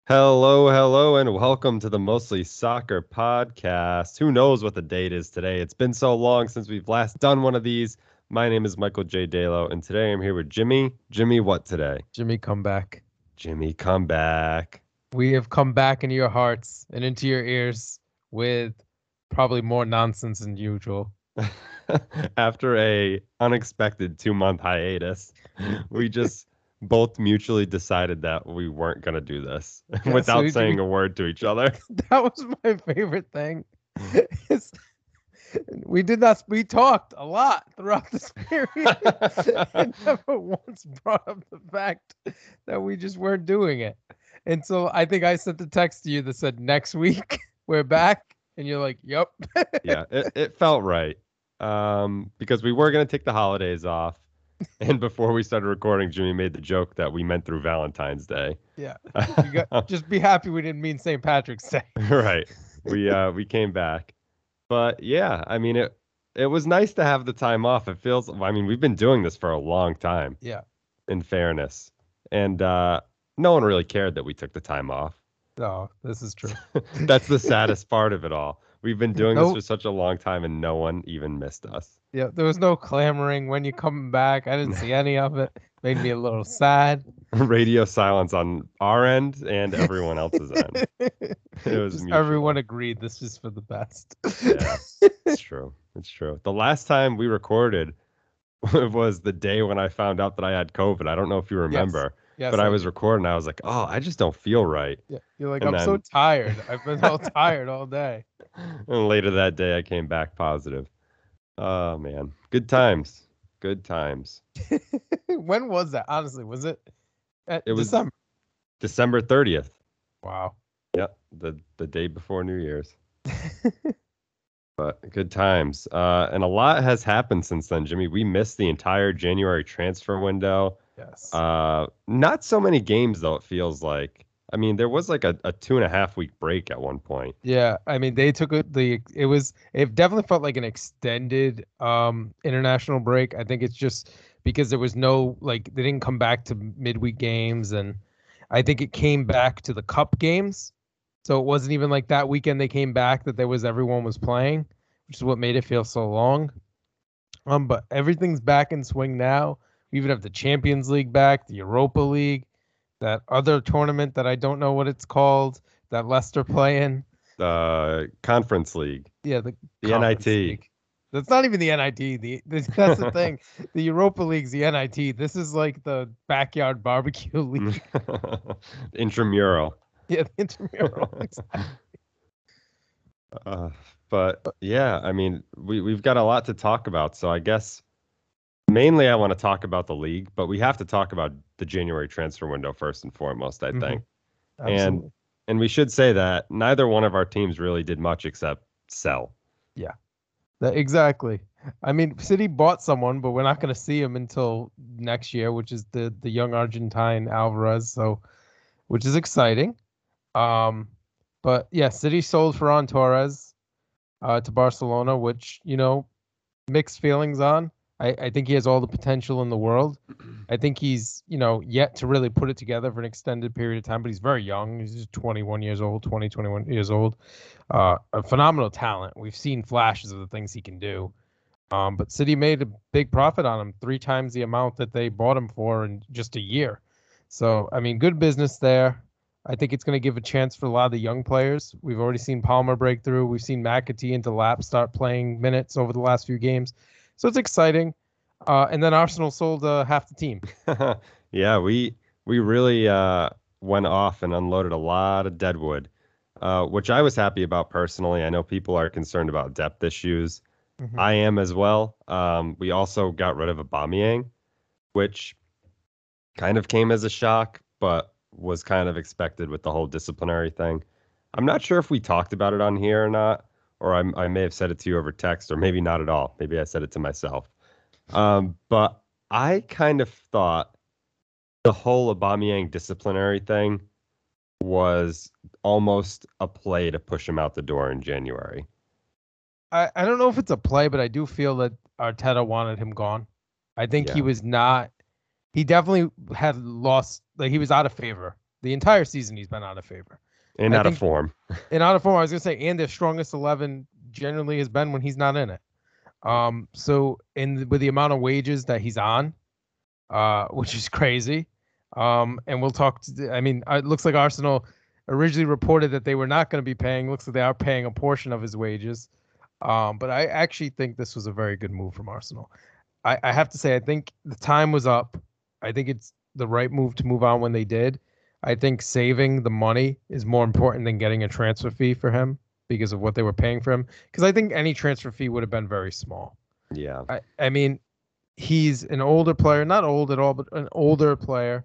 Hello, hello, and welcome to the Mostly Soccer podcast. Who knows what the date is today? It's been so long since we've last done one of these. My name is Michael J. Dalo, and today I'm here with Jimmy. Jimmy, what today? Jimmy, come back. Jimmy, come back. We have come back into your hearts and into your ears with probably more nonsense than usual. After a unexpected 2-month hiatus, we just both mutually decided that we weren't going to do this without saying a word to each other. That was my favorite thing. We talked a lot throughout this period and never once brought up the fact that we just weren't doing it. And so I think I sent the text to you that said, next week we're back. And you're like, yep. Yeah, it felt right. Because we were going to take the holidays off. And before we started recording, Jimmy made the joke that we meant through Valentine's Day. Yeah. Just be happy we didn't mean St. Patrick's Day. Right. We came back. But yeah, I mean, it was nice to have the time off. We've been doing this for a long time. Yeah. In fairness. And no one really cared that we took the time off. No, this is true. That's the saddest part of it all. We've been doing this for such a long time and no one even missed us. Yeah, there was no clamoring when you coming back. I didn't see any of it. Made me a little sad. Radio silence on our end and everyone else's end. It was everyone agreed this is for the best. Yeah, it's true. It's true. The last time we recorded was the day when I found out that I had COVID. I don't know if you remember. Yes, but I was recording. I was like, oh, I just don't feel right. Yeah, you're like, I'm so tired. I've been all tired all day. And later that day, I came back positive. Oh, man. Good times. Good times. When was that? Honestly, was it? It was December. December 30th. Wow. Yep. The day before New Year's. But good times. And a lot has happened since then, Jimmy. We missed the entire January transfer window. Yes. Not so many games, though, it feels like. I mean, there was like a 2.5-week break at one point. Yeah, I mean, they took it definitely felt like an extended international break. I think it's just because there was no, they didn't come back to midweek games, and I think it came back to the cup games. So it wasn't even like that weekend they came back that everyone was playing, which is what made it feel so long. But everything's back in swing now. We even have the Champions League back, the Europa League, that other tournament that I don't know what it's called, that Leicester play in. The Conference League. Yeah, the NIT. League. That's not even the NIT. That's the thing. The Europa League's the NIT. This is like the backyard barbecue league. Intramural. Yeah, the intramural. Exactly. But yeah, I mean, we've got a lot to talk about. So I guess mainly I want to talk about the league, but we have to talk about the January transfer window first and foremost, I think. Absolutely. And we should say that neither one of our teams really did much except sell. Yeah, exactly. I mean, City bought someone, but we're not going to see him until next year, which is the young Argentine Alvarez. So, which is exciting. But yeah, City sold Ferran Torres to Barcelona, which, mixed feelings on. I think he has all the potential in the world. I think he's, yet to really put it together for an extended period of time, but he's very young. He's just 21 years old. A phenomenal talent. We've seen flashes of the things he can do. But City made a big profit on him, 3 times the amount that they bought him for in just a year. So, I mean, good business there. I think it's going to give a chance for a lot of the young players. We've already seen Palmer break through. We've seen McAtee and Delap start playing minutes over the last few games. So it's exciting. And then Arsenal sold half the team. Yeah, we really went off and unloaded a lot of deadwood, which I was happy about personally. I know people are concerned about depth issues. Mm-hmm. I am as well. We also got rid of Aubameyang, which kind of came as a shock, but was kind of expected with the whole disciplinary thing. I'm not sure if we talked about it on here or not, or I may have said it to you over text, or maybe not at all. Maybe I said it to myself. But I kind of thought the whole Aubameyang disciplinary thing was almost a play to push him out the door in January. I don't know if it's a play, but I do feel that Arteta wanted him gone. I think he was not. He definitely had lost. He was out of favor The entire season he's been out of favor. And I out of think form. and out of form, I was gonna say, and their strongest 11 generally has been when he's not in it. So with the amount of wages that he's on, which is crazy. And we'll talk. I mean, it looks like Arsenal originally reported that they were not going to be paying. Looks like they are paying a portion of his wages. But I actually think this was a very good move from Arsenal. I have to say, I think the time was up. I think it's the right move to move on when they did. I think saving the money is more important than getting a transfer fee for him because of what they were paying for him. Because I think any transfer fee would have been very small. Yeah. I mean, he's an older player, not old at all, but an older player.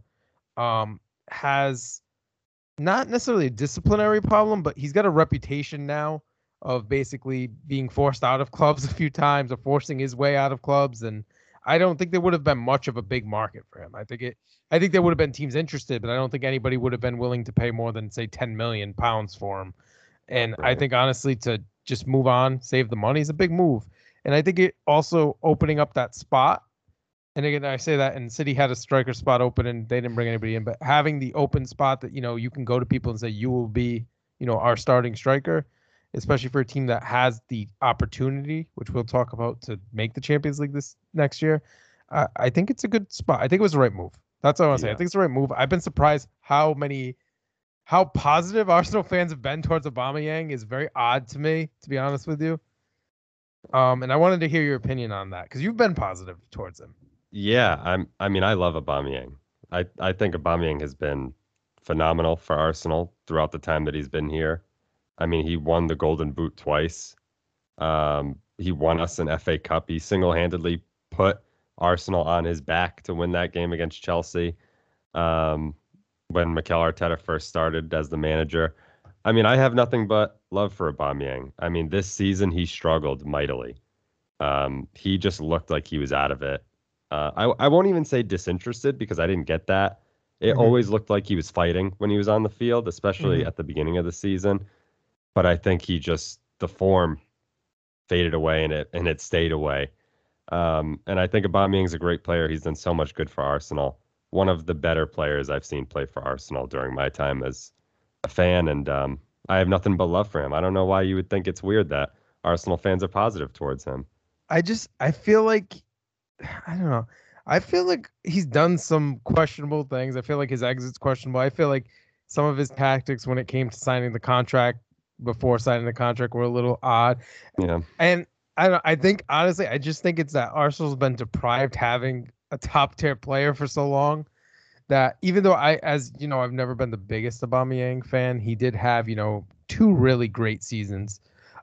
Has not necessarily a disciplinary problem, but he's got a reputation now of basically being forced out of clubs a few times or forcing his way out of clubs. And I don't think there would have been much of a big market for him. I think there would have been teams interested, but I don't think anybody would have been willing to pay more than say £10 million for him. And right. I think honestly, to just move on, save the money is a big move. And I think it also opening up that spot. And again, I say that, and City had a striker spot open, and they didn't bring anybody in. But having the open spot that you can go to people and say you will be, our starting striker, especially for a team that has the opportunity, which we'll talk about, to make the Champions League this next year. I think it's a good spot. I think it was the right move. That's all I want to say. I think it's the right move. I've been surprised how positive Arsenal fans have been towards Aubameyang. Is very odd to me, to be honest with you. And I wanted to hear your opinion on that because you've been positive towards him. Yeah, I mean, I love Aubameyang. I think Aubameyang has been phenomenal for Arsenal throughout the time that he's been here. I mean, he won the Golden Boot twice. He won us an FA Cup. He single-handedly put Arsenal on his back to win that game against Chelsea when Mikel Arteta first started as the manager. I mean, I have nothing but love for Aubameyang. I mean, this season he struggled mightily. He just looked like he was out of it. I won't even say disinterested because I didn't get that. It always looked like he was fighting when he was on the field, especially at the beginning of the season. But I think the form faded away and it stayed away. And I think Aubameyang's a great player. He's done so much good for Arsenal. One of the better players I've seen play for Arsenal during my time as a fan. And I have nothing but love for him. I don't know why you would think it's weird that Arsenal fans are positive towards him. I feel like, I don't know. I feel like he's done some questionable things. I feel like his exit's questionable. I feel like some of his tactics when it came to signing the contract, before signing the contract, were a little odd. Yeah. And I think, honestly, I just think it's that Arsenal's been deprived having a top-tier player for so long that even though I've never been the biggest Aubameyang fan, he did have, 2 really great seasons,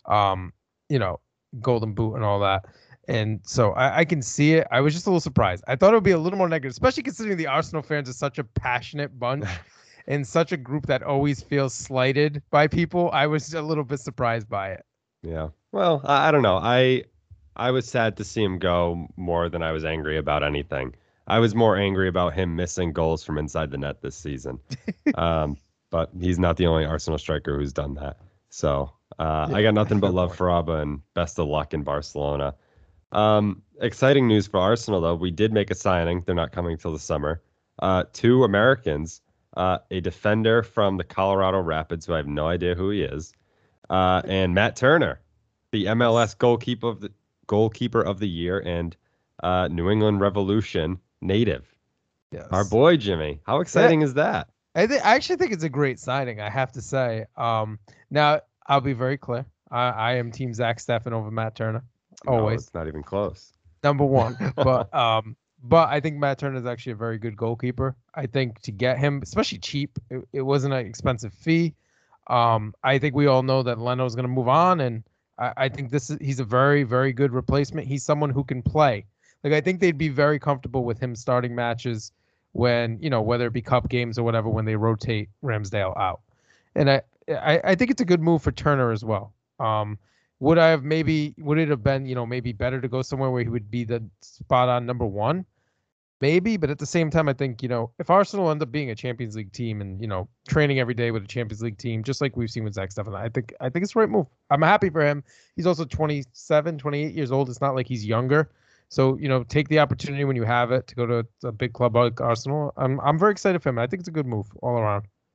Golden Boot and all that. And so I can see it. I was just a little surprised. I thought it would be a little more negative, especially considering the Arsenal fans are such a passionate bunch and such a group that always feels slighted by people. I was a little bit surprised by it. Yeah. Well, I don't know. I was sad to see him go more than I was angry about anything. I was more angry about him missing goals from inside the net this season. But he's not the only Arsenal striker who's done that. So I got nothing but love for Abba and best of luck in Barcelona. Exciting news for Arsenal, though. We did make a signing. They're not coming till the summer. 2 Americans, a defender from the Colorado Rapids, who I have no idea who he is, and Matt Turner, the MLS goalkeeper of the year and New England Revolution native. Yes. Our boy Jimmy. How exciting is that? I actually think it's a great signing, I have to say. Now, I'll be very clear. I am Team Zach Steffen over Matt Turner. Always. No, it's not even close. Number one. But I think Matt Turner is actually a very good goalkeeper. I think to get him, especially cheap, it wasn't an expensive fee. I think we all know that Leno's going to move on, and I think he's a very, very good replacement. He's someone who can play. Like, I think they'd be very comfortable with him starting matches when, whether it be cup games or whatever, when they rotate Ramsdale out. And I think it's a good move for Turner as well. Would it have been, maybe better to go somewhere where he would be the spot on number 1? Maybe, but at the same time, I think, if Arsenal end up being a Champions League team and, training every day with a Champions League team, just like we've seen with Zach Steffen, I think it's the right move. I'm happy for him. He's also 27, 28 years old. It's not like he's younger. So, take the opportunity when you have it to go to a big club like Arsenal. I'm very excited for him. I think it's a good move all around.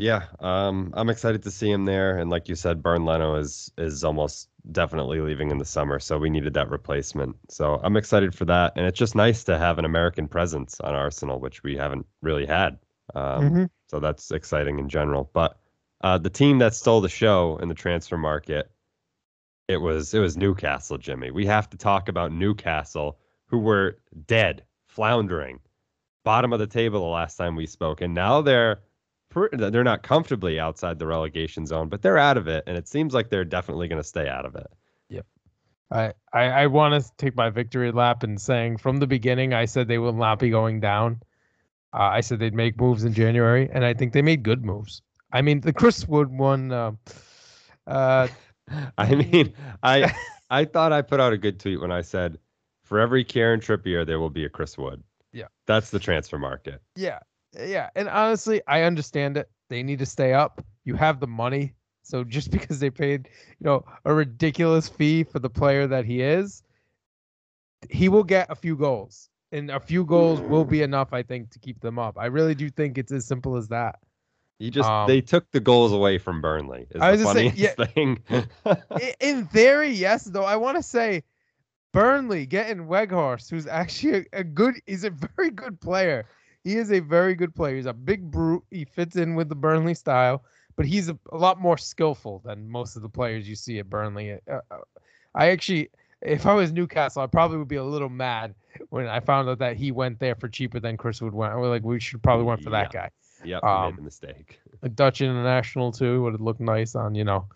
Yeah, I'm excited to see him there, and like you said, Bernd Leno is almost definitely leaving in the summer, so we needed that replacement. So I'm excited for that, and it's just nice to have an American presence on Arsenal, which we haven't really had. Hmm. So that's exciting in general. But the team that stole the show in the transfer market, it was Newcastle, Jimmy. We have to talk about Newcastle, who were dead, floundering bottom of the table the last time we spoke, and now they're not comfortably outside the relegation zone, but they're out of it, and it seems like they're definitely going to stay out of it. Yep. I want to take my victory lap in saying from the beginning I said they will not be going down. I said they'd make moves in January, and I think they made good moves. I mean, the Chris Wood one. Uh, I mean, I thought I put out a good tweet when I said, for every Kieran Trippier, there will be a Chris Wood. yeah, That's the transfer market. yeah, yeah. And honestly, I understand it. They need to stay up. You have the money, so just because they paid, a ridiculous fee for the player that he is, he will get a few goals, and a few goals will be enough, I think, to keep them up. I really do think it's as simple as that. They took the goals away from Burnley is I the was just saying, funniest yeah, thing. in theory, yes, though I want to say Burnley getting Weghorst, who's actually he's a very good player. He is a very good player. He's a big brute. He fits in with the Burnley style, but he's a lot more skillful than most of the players you see at Burnley. I actually, if I was Newcastle, I probably would be a little mad when I found out that he went there for cheaper than Chris Wood went. We're like, we should probably went for that guy. Yep, we made the mistake. A Dutch international too would have looked nice on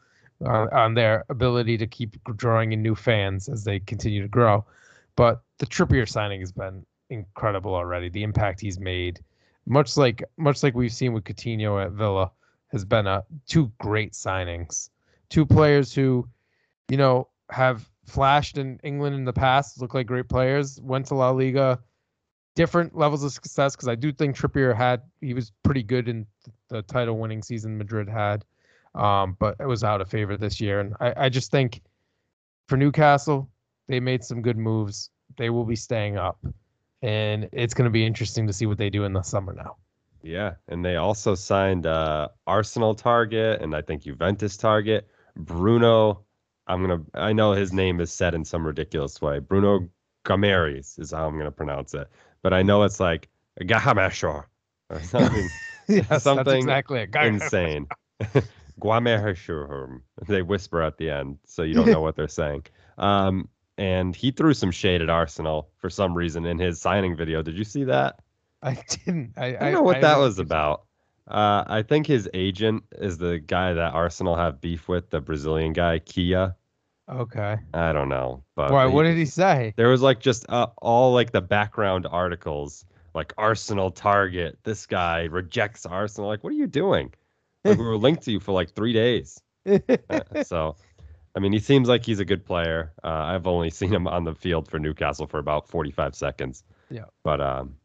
on their ability to keep drawing in new fans as they continue to grow. But the Trippier signing has been incredible already. The impact he's made, much like we've seen with Coutinho at Villa, has been two great signings. Two players who, have flashed in England in the past, look like great players, went to La Liga, different levels of success, because I do think Trippier he was pretty good in the title winning season Madrid had. But it was out of favor this year. And I just think for Newcastle, they made some good moves. They will be staying up. And it's going to be interesting to see what they do in the summer now. Yeah, and they also signed Arsenal target and I think Juventus target. Bruno, I know his name is said in some ridiculous way. Bruno Gomes is how I'm gonna pronounce it. But I know it's like Gahamashor or something. Yes, something that's exactly it. insane. Guamehashur. They whisper at the end, so you don't know what they're saying. And he threw some shade at Arsenal for some reason in his signing video. Did you see that? I didn't. I don't know what that was about. I think his agent is the guy that Arsenal have beef with, the Brazilian guy, Kia. Okay. I don't know, but why? What did he say? There was like just all like the background articles, like Arsenal target. This guy rejects Arsenal. Like, what are you doing? Like, we were linked to you for like 3 days. So, I mean, he seems like he's a good player. I've only seen him on the field for Newcastle for about 45 seconds. Yeah. But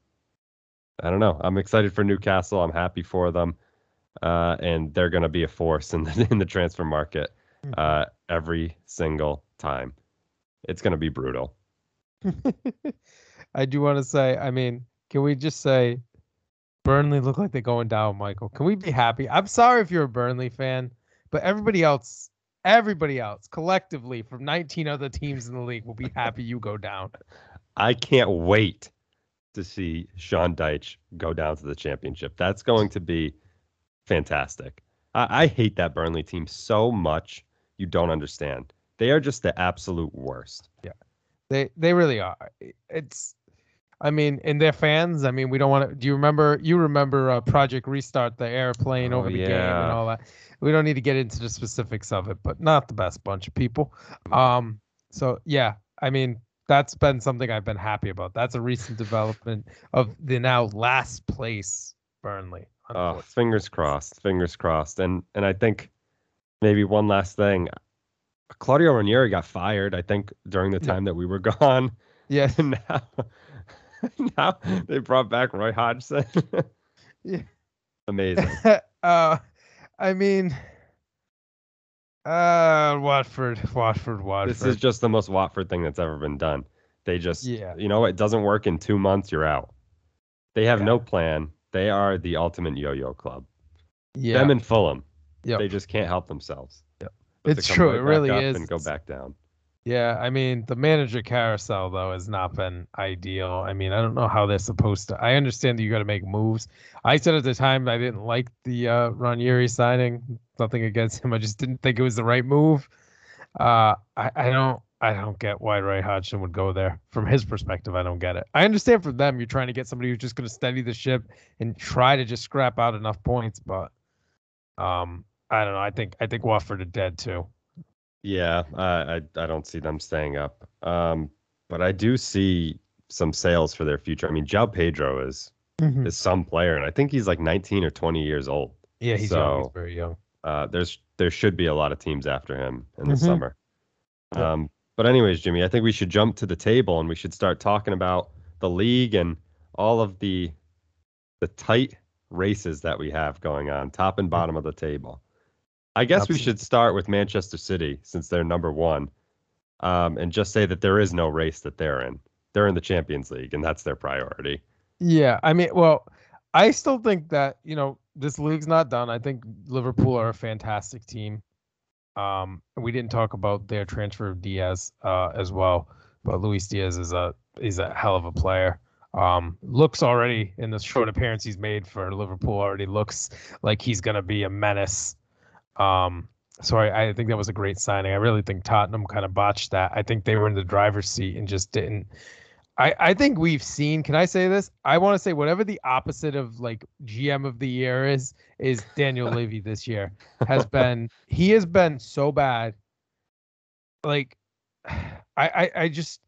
I don't know. I'm excited for Newcastle. I'm happy for them. And they're going to be a force in the transfer market every single time. It's going to be brutal. I do want to say, I mean, can we just say Burnley look like they're going down, Michael? Can we be happy? I'm sorry if you're a Burnley fan, but everybody else collectively from 19 other teams in the league will be happy you go down. I can't wait to see Sean Dyche go down to the championship. That's going to be fantastic. I hate that Burnley team so much. You don't understand. They are just the absolute worst. Yeah, they really are. And their fans. I mean, we don't want to. Do you remember? You remember Project Restart, the airplane over the game and all that. We don't need to get into the specifics of it, but not the best bunch of people. So yeah, I mean, that's been something I've been happy about. That's a recent development of the now last place Burnley. Fingers crossed. Fingers crossed. And I think maybe one last thing. Claudio Ranieri got fired, I think, during the time that we were gone. Yeah. And now they brought back Roy Hodgson. Yeah. Amazing. I mean, Watford. This is just the most Watford thing that's ever been done. They just, it doesn't work in 2 months, you're out. They have no plan. They are the ultimate yo-yo club. Yeah. Them and Fulham, Yep. they just can't help themselves Yep. but to It's come true. It right back really up is. and go back down. Yeah, I mean, the manager carousel though has not been ideal. I mean, I don't know how they're supposed to. I understand that you got to make moves. I said at the time I didn't like the Ranieri signing. Nothing against him. I just didn't think it was the right move. I don't get why Roy Hodgson would go there. From his perspective, I don't get it. I understand from them, you're trying to get somebody who's just going to steady the ship and try to just scrap out enough points, but I don't know. I think Watford are dead too. Yeah, I don't see them staying up. But I do see some sales for their future. I mean, João Pedro Hmm. is some player, and I think he's like 19 or 20 years old. Yeah, he's young. He's So very young. there should be a lot of teams after him in the Hmm. summer. Yep. But anyways, Jimmy, I think we should jump to the table and we should start talking about the league and all of the tight races that we have going on, top and Mhm. bottom of the table. I guess we should Absolutely. start with Manchester City since they're number one, and just say that there is no race that they're in. They're in the Champions League, and that's their priority. Yeah, I mean, well, I still think that, this league's not done. I think Liverpool are a fantastic team. We didn't talk about their transfer of Diaz as well, but Luis Diaz is a hell of a player. Looks already in the short appearance he's made for Liverpool already looks like he's gonna be a menace. Um, so I think that was a great signing. I really think Tottenham kind of botched that. I think they were in the driver's seat and just didn't. I think we've seen, can I say this? I want to say whatever the opposite of like GM of the year is Daniel Levy this year he has been so bad. Like I just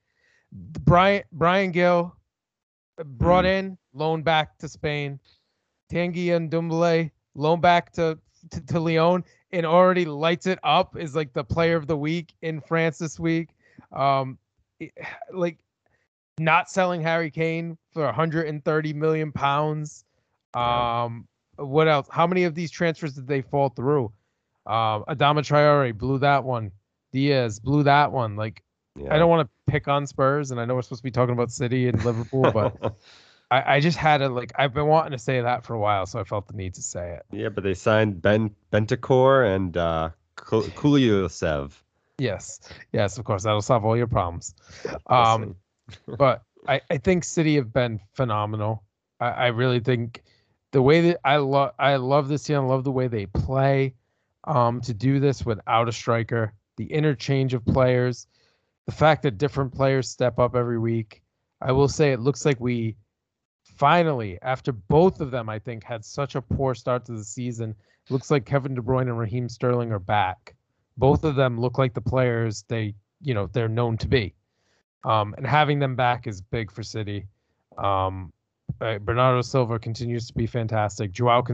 Brian Gill brought Mm, in, loaned back to Spain. Tanguy and Ndombele loaned back to Lyon and already lights it up is like the player of the week in France this week. Um, like not selling Harry Kane for 130 million pounds. yeah, What else? How many of these transfers did they fall through? Adama Traore blew that one. Diaz blew that one. Like, I yeah. don't want to pick on Spurs, and I know we're supposed to be talking about City and Liverpool, but I just had to like I've been wanting to say that for a while, so I felt the need to say it. Yeah, but they signed Ben Bentancur and Kuliusev. Yes, yes, of course that'll solve all your problems. We'll see. Um, but I think City have been phenomenal. I really think the way that I love this team. I love the way they play. To do this without a striker, the interchange of players, the fact that different players step up every week. I will say it looks like we finally, after both of them, I think had such a poor start to the season. Looks like Kevin De Bruyne and Raheem Sterling are back. Both of them look like the players they're known to be. And having them back is big for City. Um, Bernardo Silva continues to be fantastic.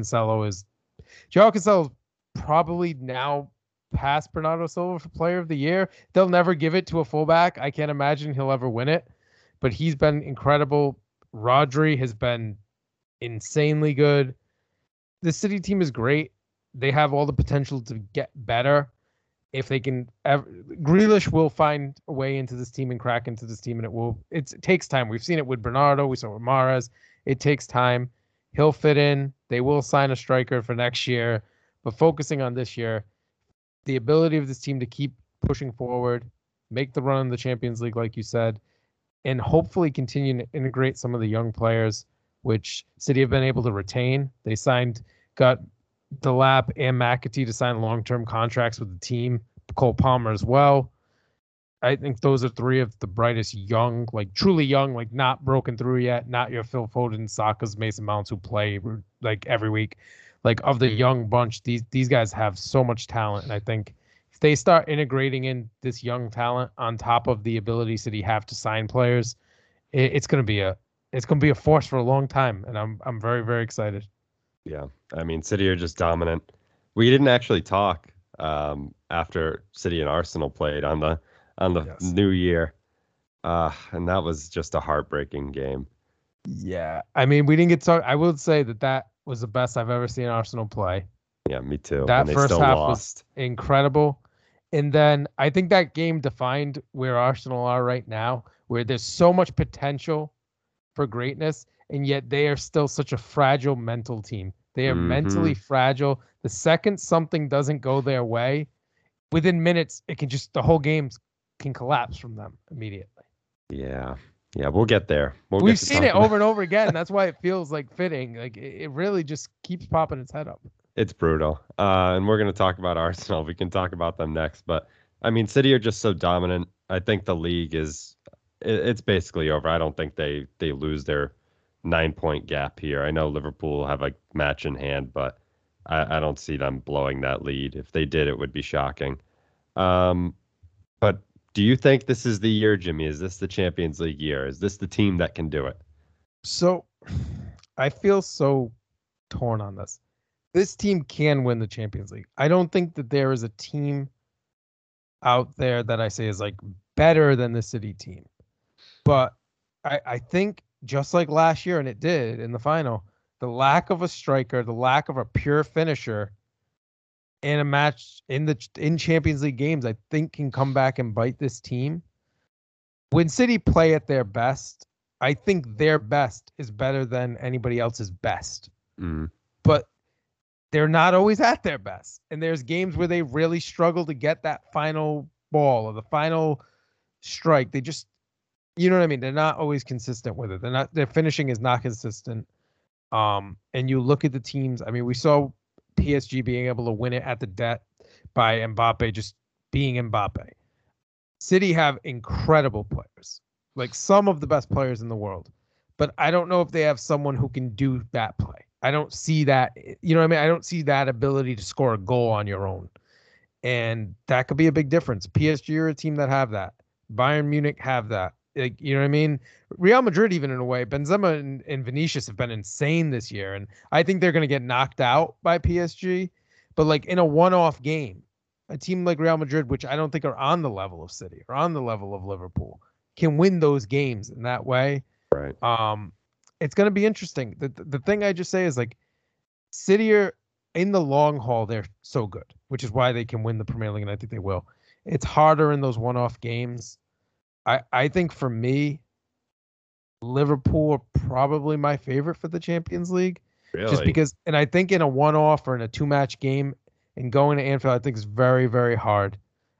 Joao Cancelo is probably now past Bernardo Silva for Player of the Year. They'll never give it to a fullback. I can't imagine he'll ever win it, but he's been incredible. Rodri has been insanely good. The City team is great. They have all the potential to get better if they can Grealish will find a way into this team and crack into this team, and it takes time. We've seen it with Bernardo, we saw it with Mahrez. It takes time. He'll fit in. They will sign a striker for next year, but focusing on this year, the ability of this team to keep pushing forward, make the run in the Champions League, like you said, and hopefully continue to integrate some of the young players, which City have been able to retain. They got Delap and McAtee to sign long-term contracts with the team. Cole Palmer as well. I think those are three of the brightest young, like truly young, like not broken through yet, not your Phil Foden, Saka's, Mason Mounts who play like every week. Like of the young bunch, these guys have so much talent, and I think if they start integrating in this young talent on top of the ability City have to sign players, it's gonna be a force for a long time, and I'm very very excited. Yeah, I mean, City are just dominant. We didn't actually talk after City and Arsenal played on the Yes. New Year, and that was just a heartbreaking game. Yeah, I mean, we didn't get to. I will say that was the best I've ever seen Arsenal play. Yeah, me too. And That they first still half was lost. incredible, and then I think that game defined where Arsenal are right now, where there's so much potential for greatness, and yet they are still such a fragile mental team. They are Mm-hmm. mentally fragile. The second something doesn't go their way, within minutes, the whole game can collapse from them immediately. Yeah. Yeah, we'll get there. We'll We've get to seen it talk about over and over again. That's why it feels like fitting. Like it really just keeps popping its head up. it's brutal. And we're going to talk about Arsenal. We can talk about them next. But I mean, City are just so dominant. I think the league it's basically over. I don't think they lose their 9 point gap here. I know Liverpool have a match in hand, but I don't see them blowing that lead. If they did, it would be shocking. Um, but do you think this is the year, Jimmy? Is this the Champions League year? Is this the team that can do it? So I feel so torn on this. This team can win the Champions League. I don't think that there is a team out there that I say is like better than the City team. But I think just like last year, and it did in the final, the lack of a striker, the lack of a pure finisher in a match in Champions League games, I think can come back and bite this team. When City play at their best, I think their best is better than anybody else's best. Mm. But they're not always at their best. And there's games where they really struggle to get that final ball or the final strike. They just, you know what I mean? They're not always consistent with it. Their finishing is not consistent. And you look at the teams, I mean, we saw PSG being able to win it at the death by Mbappe just being Mbappe. City have incredible players, like some of the best players in the world. But I don't know if they have someone who can do that play. I don't see that, you know what I mean? I don't see that ability to score a goal on your own. And that could be a big difference. PSG are a team that have that. Bayern Munich have that. Like, you know what I mean? Real Madrid, even in a way, Benzema and Vinicius have been insane this year. And I think they're going to get knocked out by PSG. But like in a one-off game, a team like Real Madrid, which I don't think are on the level of City or on the level of Liverpool, can win those games in that way. Right. It's going to be interesting. The thing I just say is like City are in the long haul, they're so good, which is why they can win the Premier League, and I think they will. It's harder in those one-off games. I think for me, Liverpool are probably my favorite for the Champions League. Really? Just because, and I think in a one-off or in a two-match game and going to Anfield, I think is very, very hard.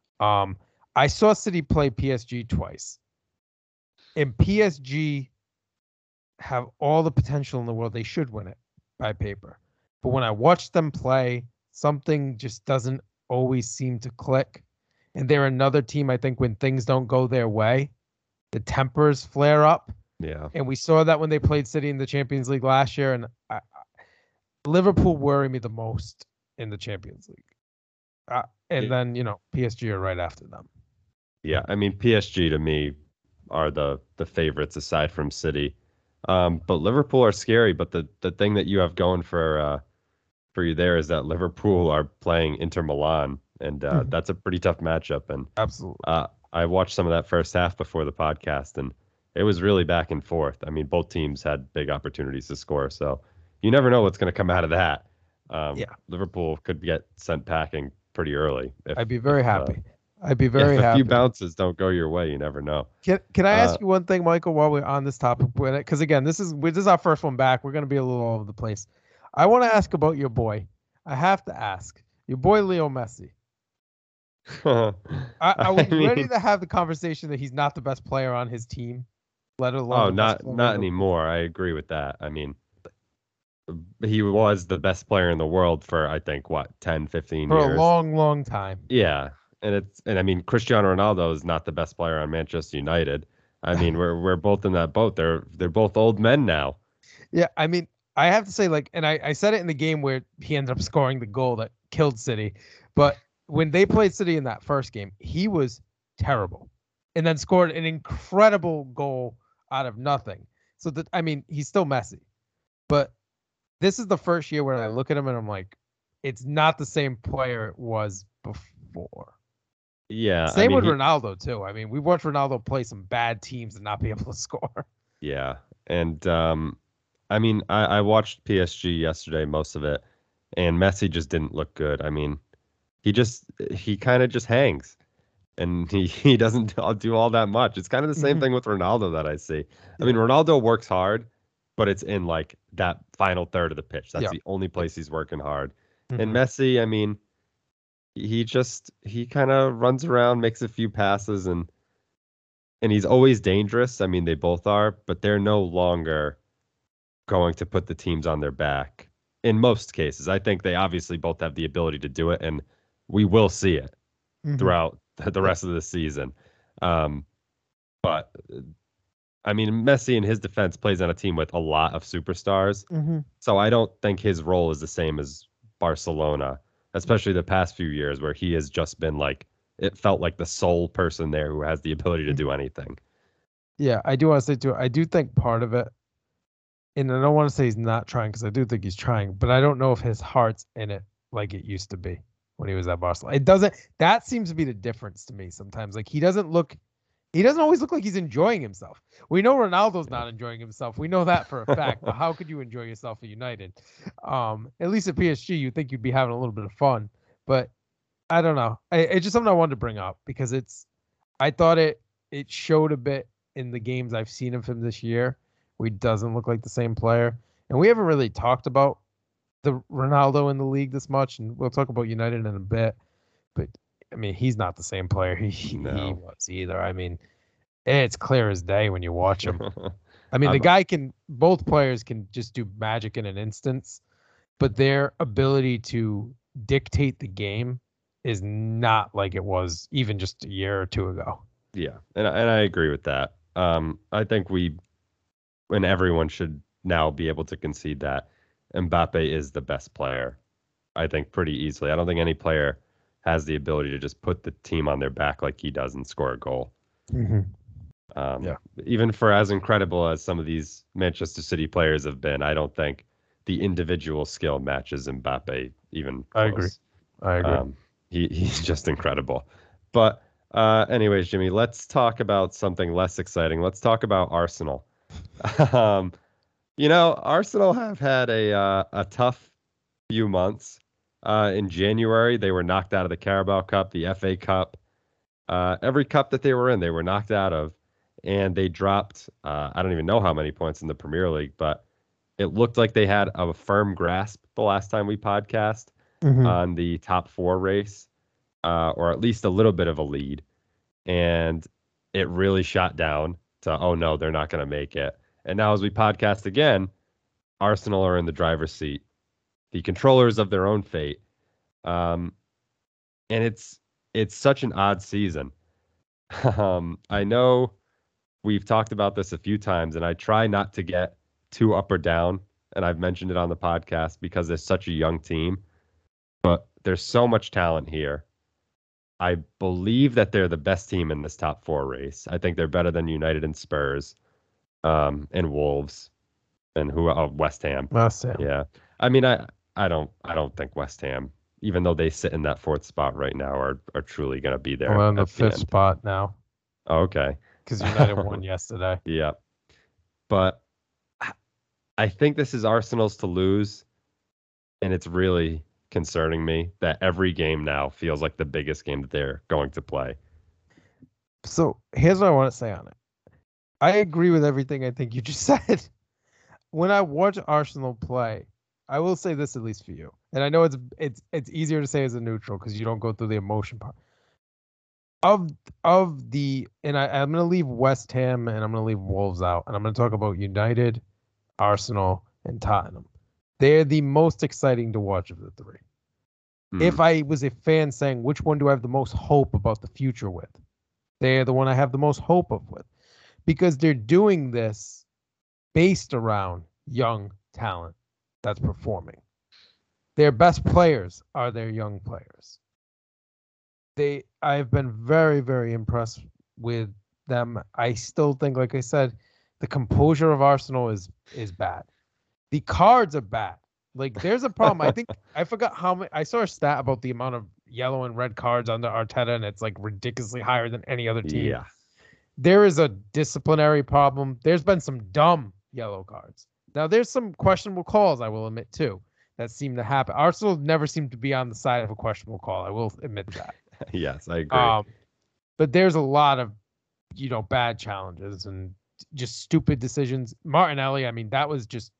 I saw City play PSG twice, and PSG have all the potential in the world. They should win it by paper. But when I watch them play, something just doesn't always seem to click. And they're another team, I think, when things don't go their way, the tempers flare up. Yeah. And we saw that when they played City in the Champions League last year. And Liverpool worry me the most in the Champions League. Then, PSG are right after them. Yeah. I mean, PSG to me are the favorites aside from City. But Liverpool are scary. But the thing that you have going for you there is that Liverpool are playing Inter Milan, and that's a pretty tough matchup. And absolutely, I watched some of that first half before the podcast, and it was really back and forth. I mean, both teams had big opportunities to score, so you never know what's going to come out of that. Liverpool could get sent packing pretty early. I'd be very happy. I'd be very happy. If a few bounces don't go your way, you never know. Can I ask you one thing, Michael, while we're on this topic? Because again, this is our first one back. We're going to be a little all over the place. I want to ask about your boy. I have to ask your boy Leo Messi. Are we ready to have the conversation that he's not the best player on his team, let alone not anymore. I agree with that. I mean, he was the best player in the world for I think 10, 15 years. For a long, long time. Yeah. And I mean, Cristiano Ronaldo is not the best player on Manchester United. I mean, we're both in that boat. They're both old men now. Yeah, I mean, I have to say, like, and I said it in the game where he ended up scoring the goal that killed City, but when they played City in that first game, he was terrible, and then scored an incredible goal out of nothing. So that, I mean, he's still Messi, but this is the first year where I look at him and I'm like, it's not the same player it was before. Yeah. Same with Ronaldo too. I mean, we watched Ronaldo play some bad teams and not be able to score. Yeah. And I mean, I watched PSG yesterday, most of it, and Messi just didn't look good. I mean, he kind of just hangs, and he doesn't do all that much. It's kind of the same thing with Ronaldo that I see. I mean, Ronaldo works hard, but it's in like that final third of the pitch. That's Yeah. the only place he's working hard. And Mhm. Messi, I mean, he kind of runs around, makes a few passes, and he's always dangerous. I mean, they both are, but they're no longer going to put the teams on their back in most cases. I think they obviously both have the ability to do it, and we will see it Mhm. throughout the rest of the season. But I mean, Messi in his defense plays on a team with a lot of superstars, Mhm. so I don't think his role is the same as Barcelona, especially the past few years where he has just been like it felt like the sole person there who has the ability to Mhm. do anything. Yeah, I do want to say too. I do think part of it, and I don't want to say he's not trying because I do think he's trying, but I don't know if his heart's in it like it used to be when he was at Barcelona. It doesn't. That seems to be the difference to me sometimes. Like he doesn't look. He doesn't always look like he's enjoying himself. We know Ronaldo's not enjoying himself. We know that for a fact. But how could you enjoy yourself at United? At least at PSG, you think you'd be having a little bit of fun. But I don't know. It's just something I wanted to bring up because I thought it showed a bit in the games I've seen of him this year where he doesn't look like the same player. And we haven't really talked about the Ronaldo in the league this much, and we'll talk about United in a bit. But I mean, he's not the same player he No. was either. I mean, it's clear as day when you watch him. I mean, the I'm guy can. Both players can just do magic in an instance, but their ability to dictate the game is not like it was even just a year or two ago. Yeah, and I agree with that. I think and everyone should now be able to concede that Mbappe is the best player. I think pretty easily. I don't think any player has the ability to just put the team on their back like he does and score a goal. Mm-hmm. Um, Yeah. Even for as incredible as some of these Manchester City players have been, I don't think the individual skill matches Mbappe even I agree. close. I agree. He's just incredible. But anyways, Jimmy, let's talk about something less exciting. Let's talk about Arsenal. Um, Arsenal have had a tough few months. In January, they were knocked out of the Carabao Cup, the FA Cup, every cup that they were in, they were knocked out of, and they dropped. I don't even know how many points in the Premier League, but it looked like they had a firm grasp the last time we podcast Mm-hmm. on the top four race, or at least a little bit of a lead, and it really shot down to, oh no, they're not going to make it. And now as we podcast again, Arsenal are in the driver's seat, the controllers of their own fate. Um, and it's such an odd season. I know we've talked about this a few times, and I try not to get too up or down. And I've mentioned it on the podcast because they're such a young team, but there's so much talent here. I believe that they're the best team in this top four race. I think they're better than United and Spurs, and Wolves, and West Ham. West Ham. Yeah, I mean, I don't think West Ham, even though they sit in that fourth spot right now, are truly going to be there We're on the at the fifth end. spot now Oh, okay. because United won yesterday. Yeah, but I think this is Arsenal's to lose, and it's really concerning me that every game now feels like the biggest game that they're going to play. So here's what I want to say on it. I agree with everything I think you just said. When I watch Arsenal play, I will say this at least for you, and I know it's easier to say as a neutral because you don't go through the emotion part of the. And I'm gonna leave West Ham and I'm gonna leave Wolves out, and I'm gonna talk about United, Arsenal, and Tottenham. They're the most exciting to watch of the three. If I was a fan saying which one do I have the most hope about the future with, they're the one I have the most hope of with, because they're doing this based around young talent that's performing. Their best players are their young players. I've been very, very impressed with them. I still think, like I said, the composure of Arsenal is bad. The cards are bad. Like there's a problem. I think I forgot how many. I saw a stat about the amount of yellow and red cards under Arteta, and it's like ridiculously higher than any other team. Yeah. There is a disciplinary problem. There's been some dumb yellow cards. Now there's some questionable calls, I will admit too, that seem to happen. Arsenal never seem to be on the side of a questionable call. I will admit that. Yes, I agree. But there's a lot of, bad challenges, and just stupid decisions. Martinelli, I mean, that was just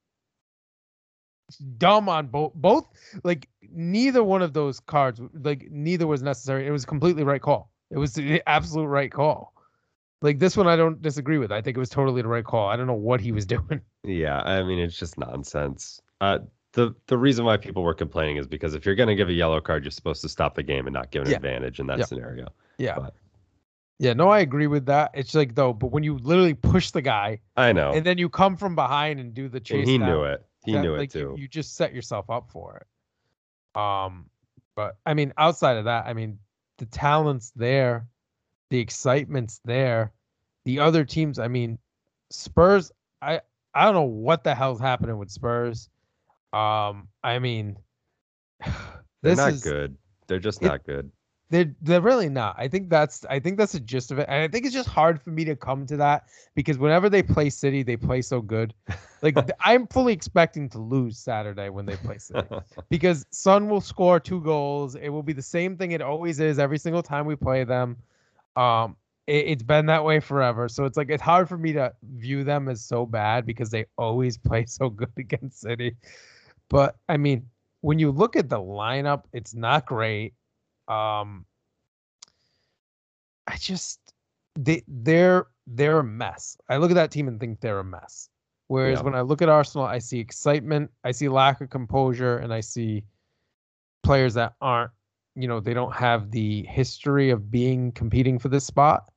dumb on both. Like neither one of those cards, like neither was necessary. It was completely right call. It was the absolute right call. Like this one, I don't disagree with. I think it was totally the right call. I don't know what he was doing. Yeah, I mean it's just nonsense. The reason why people were complaining is because if you're going to give a yellow card, you're supposed to stop the game and not give an Yeah. advantage in that Yeah. scenario. Yeah. But yeah, no, I agree with that. It's like though, but when you literally push the guy I know, and then you come from behind and do the and chase he down, knew it. He that knew it like too. you just set yourself up for it. But I mean, outside of that, I mean, the talent's there, the excitement's there. The other teams, I mean, Spurs, I don't know what the hell's happening with Spurs. I mean, They're this not is good. They're just it, not good. they're really not. I think that's the gist of it. And I think it's just hard for me to come to that because whenever they play City, they play so good. Like I'm fully expecting to lose Saturday when they play City because Son will score 2 goals. It will be the same thing it always is every single time we play them. It's been that way forever. So it's like it's hard for me to view them as so bad because they always play so good against City. But I mean, when you look at the lineup, it's not great. I just they're a mess. I look at that team and think they're a mess. Whereas when I look at Arsenal, I see excitement, I see lack of composure, and I see players that aren't, they don't have the history of competing for this spot.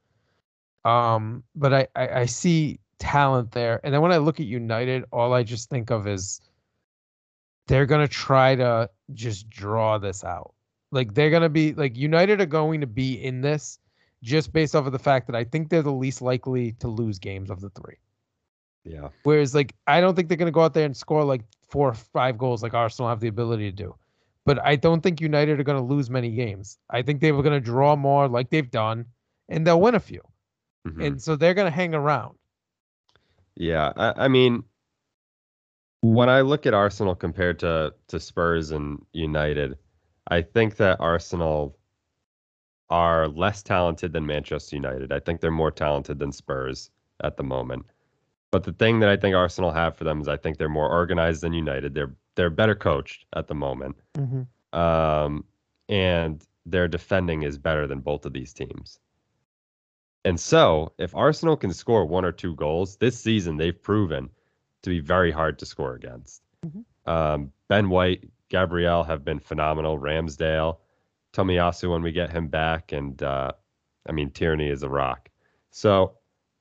But I see talent there. And then when I look at United, all I just think of is they're going to try to just draw this out. Like they're going to be like United are going to be in this just based off of the fact that I think they're the least likely to lose games of the 3. Yeah. Whereas like I don't think they're going to go out there and score like 4 or 5 goals like Arsenal have the ability to do. But I don't think United are going to lose many games. I think they were going to draw more like they've done and they'll win a few. Mm-hmm. And so they're going to hang around. Yeah, I mean, when I look at Arsenal compared to Spurs and United, I think that Arsenal are less talented than Manchester United. I think they're more talented than Spurs at the moment. But the thing that I think Arsenal have for them is I think they're more organized than United. They're better coached at the moment. Mm-hmm. And their defending is better than both of these teams. And so, if Arsenal can score 1 or 2 goals this season, they've proven to be very hard to score against. Mm-hmm. Ben White, Gabriel have been phenomenal. Ramsdale, Tomiyasu when we get him back, and I mean Tierney is a rock. So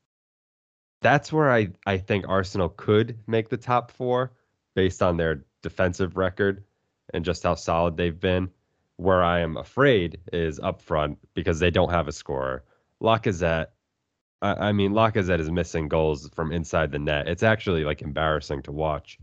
that's where I think Arsenal could make the top 4 based on their defensive record and just how solid they've been. Where I am afraid is up front because they don't have a scorer. Lacazette, I mean, Lacazette is missing goals from inside the net. It's actually like embarrassing to watch.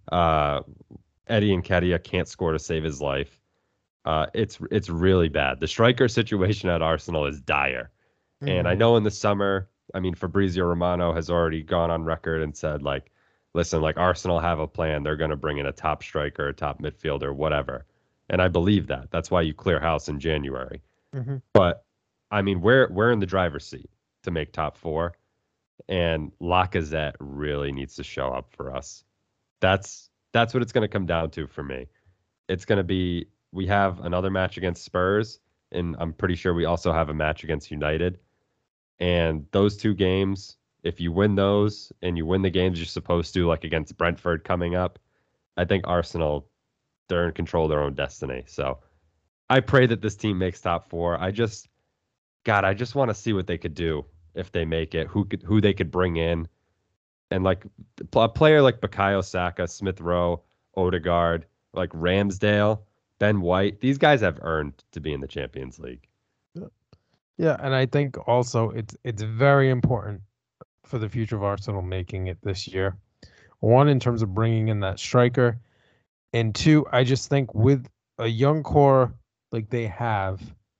Eddie Nketiah can't score to save his life. It's really bad. The striker situation at Arsenal is dire. Mm-hmm. And I know in the summer, I mean, Fabrizio Romano has already gone on record and said, like, listen, like Arsenal have a plan. They're going to bring in a top striker, a top midfielder, whatever. And I believe that. That's why you clear house in January. Mm-hmm. But I mean, we're in the driver's seat to make top 4, and Lacazette really needs to show up for us. That's what it's going to come down to for me. It's going to be we have another match against Spurs, and I'm pretty sure we also have a match against United. And those 2 games, if you win those and you win the games you're supposed to, like against Brentford coming up, I think Arsenal, they're in control of their own destiny. So I pray that this team makes top 4. I just want to see what they could do if they make it, who they could bring in. And like a player like Bukayo Saka, Smith Rowe, Odegaard, like Ramsdale, Ben White, these guys have earned to be in the Champions League. Yeah, and I think also it's very important for the future of Arsenal making it this year. 1, in terms of bringing in that striker, and 2, I just think with a young core like they have,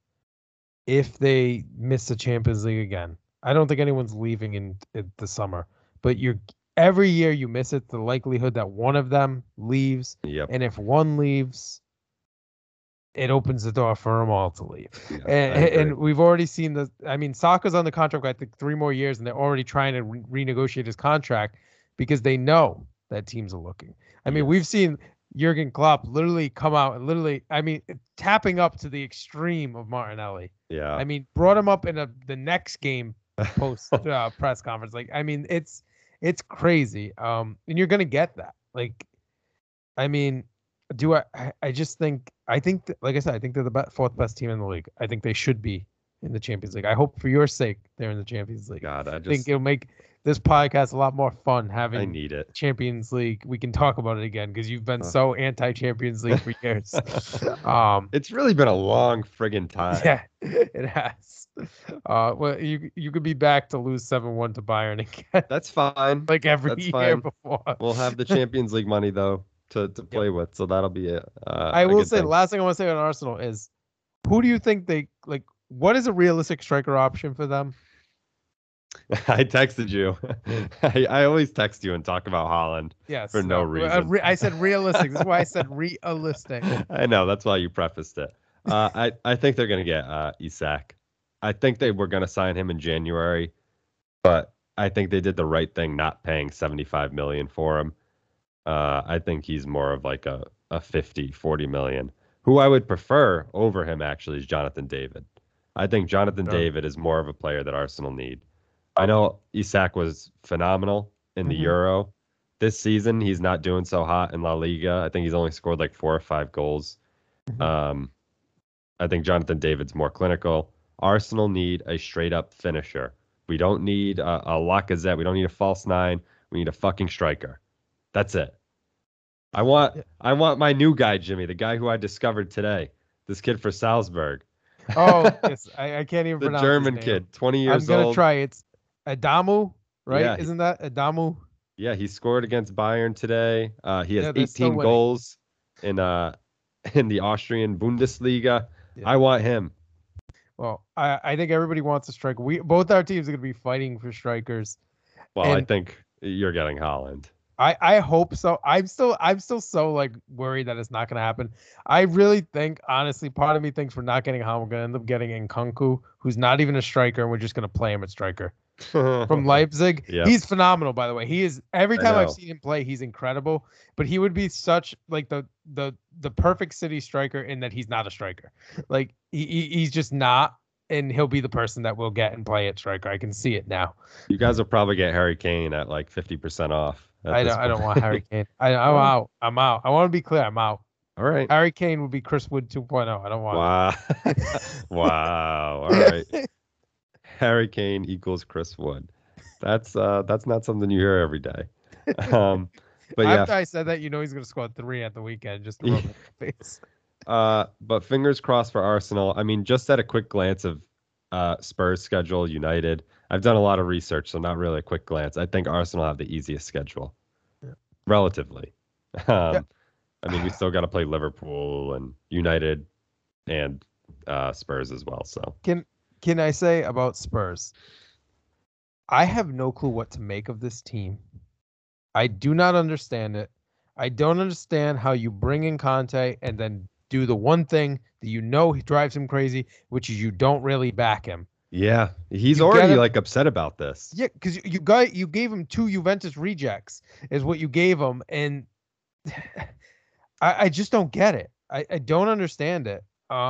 if they miss the Champions League again, I don't think anyone's leaving in the summer, but every year you miss it, the likelihood that one of them leaves, Yep. And if one leaves, it opens the door for them all to leave. Yeah, And we've already seen the. I mean, Saka's on the contract, I think, 3 more years, and they're already trying to renegotiate his contract because they know that teams are looking. I mean, we've seen Jurgen Klopp literally come out and literally, I mean, tapping up to the extreme of Martinelli. Yeah. I mean, brought him up in the next game post press conference. Like, I mean, it's crazy. And you're gonna get that. Like, I mean, I just think like I said, I think they're the fourth best team in the league. I think they should be in the Champions League. I hope for your sake they're in the Champions League. God, I think it'll make this podcast a lot more fun having I need it. Champions League. We can talk about it again because you've been so anti-Champions League for years. It's really been a long friggin' time. Yeah, it has. Well, you could be back to lose 7-1 to Bayern again. That's fine. Like every year before. We'll have the Champions League money though to play with, so that'll be it. I will say the last thing I want to say on Arsenal is, who do you think they like? What is a realistic striker option for them? I texted you. I always text you and talk about Haaland. Yes, for no reason. I said realistic. This is why I said realistic. I know, that's why you prefaced it. I think they're gonna get Isak. I think they were gonna sign him in January, but I think they did the right thing not paying 75 million for him. I think he's more of like a 40 million. Who I would prefer over him actually is Jonathan David. I think Jonathan David is more of a player that Arsenal need. I know Isak was phenomenal in the Euro. This season, he's not doing so hot in La Liga. I think he's only scored like 4 or 5 goals. I think Jonathan David's more clinical. Arsenal need a straight-up finisher. We don't need a Lacazette. We don't need a false 9. We need a fucking striker. That's it. I want my new guy, Jimmy, the guy who I discovered today. This kid for Salzburg. Oh, yes. I can't even pronounce the German his name. kid, 20 years old. I'm going to try. It's Adamu, right? Yeah, Isn't that Adamu? Yeah, he scored against Bayern today. He has 18 goals in the Austrian Bundesliga. Yeah. I want him. Well, I think everybody wants a striker. Both our teams are going to be fighting for strikers. Well, I think you're getting Haaland. I hope so. I'm still so like worried that it's not going to happen. I really think, honestly, part of me thinks we're not getting Haaland. We're going to end up getting Nkunku, who's not even a striker, and we're just going to play him at striker. From Leipzig. Yep. He's phenomenal, by the way. He is, every time I've seen him play, he's incredible. But he would be such like the perfect City striker in that he's not a striker. Like he's just not, and he'll be the person that we'll get and play at striker. I can see it now. You guys will probably get Harry Kane at like 50% off. I don't want Harry Kane. I'm out. I want to be clear. I'm out. All right. Harry Kane would be Chris Wood 2.0. I don't want. Wow. Wow. All right. Harry Kane equals Chris Wood. That's not something you hear every day. But after I said that, he's going to score 3 at the weekend just to rub my face. But fingers crossed for Arsenal. I mean, just at a quick glance of Spurs schedule, United. I've done a lot of research, so not really a quick glance. I think Arsenal have the easiest schedule, relatively. I mean, we still got to play Liverpool and United and Spurs as well. So Can I say about Spurs? I have no clue what to make of this team. I do not understand it. I don't understand how you bring in Conte and then do the one thing that drives him crazy, which is you don't really back him. Yeah, he's already like upset about this. Yeah, because you gave him 2 Juventus rejects is what you gave him, and I just don't get it. I don't understand it.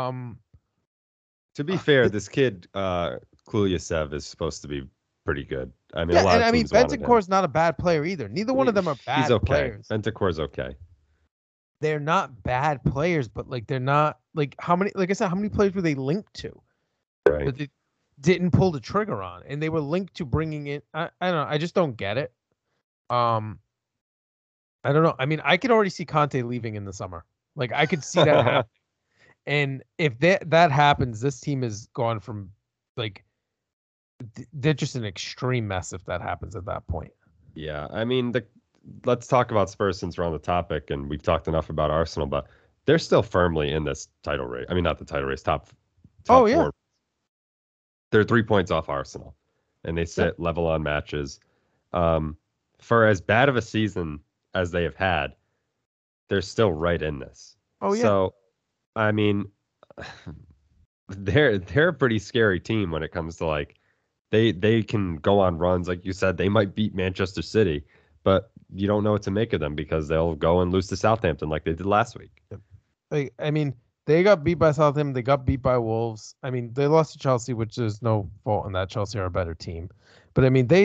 To be fair, this kid Kuliasev is supposed to be pretty good. I mean, Bentancur's not a bad player either. Neither one of them are bad players. Bentancur's okay. They're not bad players, but like they're not like how many players were they linked to? Right. But they didn't pull the trigger on, and they were linked to bringing in. I don't know. I just don't get it. I don't know. I mean, I could already see Conte leaving in the summer. Like I could see that happen. And if that happens, this team is gone from like they're just an extreme mess if that happens at that point. Yeah, I mean, let's talk about Spurs since we're on the topic, and we've talked enough about Arsenal, but they're still firmly in this title race. I mean, not the title race, top 4. They're 3 points off Arsenal, and they sit level on matches. For as bad of a season as they have had, they're still right in this. Oh yeah. So, I mean, they're a pretty scary team when it comes to like they can go on runs. Like you said, they might beat Manchester City, but you don't know what to make of them because they'll go and lose to Southampton like they did last week. Like, I mean, they got beat by Southampton. They got beat by Wolves. I mean, they lost to Chelsea, which is no fault in that. Chelsea are a better team, but I mean,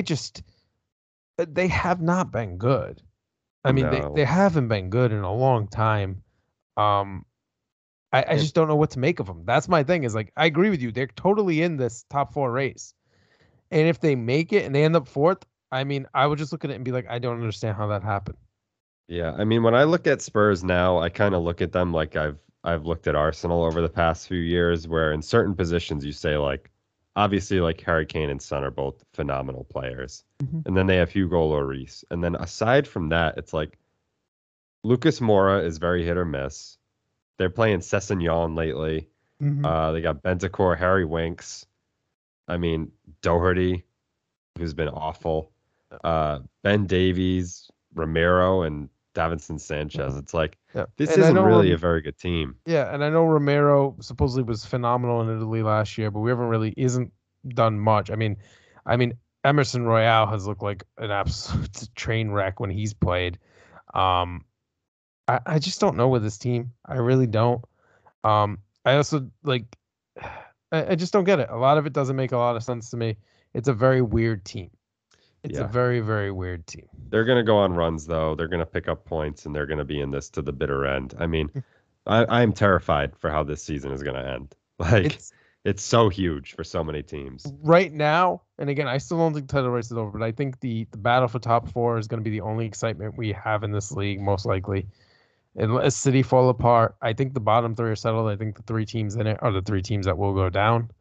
they have not been good. I mean, they No. haven't been good in a long time. Um, I And just don't know what to make of them. That's my thing. Is like I agree with you. They're totally in this top four race, and if they make it and they end up fourth, I mean, I would just look at it and be like, I don't understand how that happened. yeah, I mean when I look at Spurs now, I kind of look at them like I've looked at Arsenal over the past few years where in certain positions you say like obviously like Harry Kane and Son are both phenomenal players. Mhm. And then they have Hugo Lloris. And then aside from that, it's like Lucas Moura is very hit or miss. They're playing Sessegnon lately. Mhm. They got Bentancur, Harry Winks. I mean, Doherty, who's been awful. Ben Davies, Romero, and Davinson Sanchez. Mhm. It's like Yeah, this and I isn't know really a very good team. yeah, and I know Romero supposedly was phenomenal in Italy last year, but we haven't really isn't done much. I mean Emerson Royale has looked like an absolute train wreck when he's played. Um, I just don't know with this team. I really don't. I also like I just don't get it. A lot of it doesn't make a lot of sense to me. It's a very weird team. It's a Yeah. very, very weird team. They're going to go on runs, though. They're going to pick up points and they're going to be in this to the bitter end. I mean, I'm terrified for how this season is going to end. Like, It's it's so huge for so many teams. right now, and again, I still don't think the title race is over, but I think the battle for top four is going to be the only excitement we have in this league, most likely. Unless City fall apart, I think the bottom three are settled. I think the three teams in it are the three teams that will go down.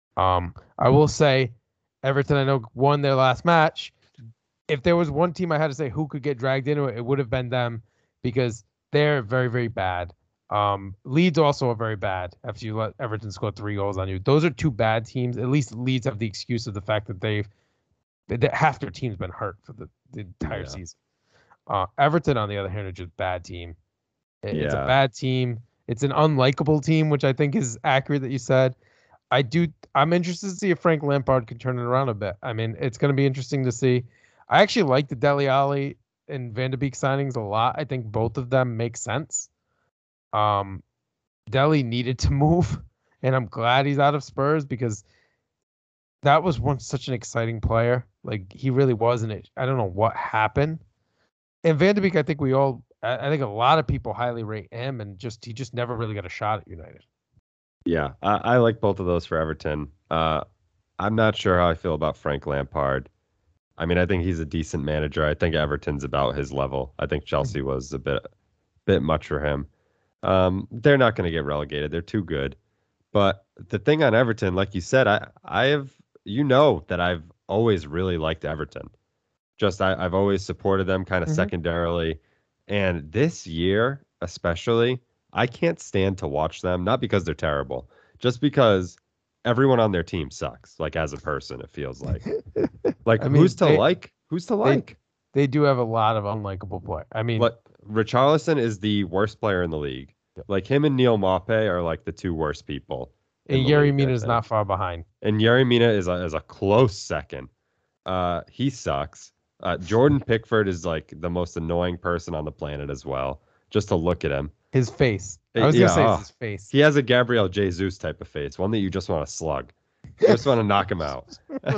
I will say, Everton, I know, won their last match. If there was one team I had to say who could get dragged into it, it would have been them because they're very, very bad. Leeds also are very bad after you let Everton score 3 goals on you. Those are two bad teams. At least Leeds have the excuse of the fact that half their team's been hurt for the entire Yeah. season. Everton, on the other hand, are just bad team. It's a Yeah. bad team. It's an unlikable team, which I think is accurate that you said. I'm interested to see if Frank Lampard can turn it around a bit. I mean, it's going to be interesting to see. I actually like the Dele Alli and Van de Beek signings a lot. I think both of them make sense. Um, Dele needed to move, and I'm glad he's out of Spurs because that was once such an exciting player. Like he really was, and I don't know what happened. And Van de Beek, I think I think a lot of people highly rate him, and he just never really got a shot at United. Yeah. I like both of those for Everton. I'm not sure how I feel about Frank Lampard. I mean, I think he's a decent manager. I think Everton's about his level. I think Chelsea was a bit much for him. They're not going to get relegated. They're too good. But the thing on Everton, like you said, I have that I've always really liked Everton. Just I've always supported them kind of Mm-hmm. secondarily. And this year, especially, I can't stand to watch them, not because they're terrible, just because everyone on their team sucks, like as a person, it feels like. Like I mean, who's to like? Who's to they like? they do have a lot of unlikable play. I mean, Like Richarlison is the worst player in the league. Like him and Neil Maupay are like the two worst people in and the Yerry league, I Mina is think. not far behind. And Yerry Mina is a close second. He sucks. Jordan Pickford is like the most annoying person on the planet as well. Just to look at him. His face. I was gonna Yeah, say it's his face. he has a Gabriel Jesus type of face, one that you just want to slug. You just want to knock him out.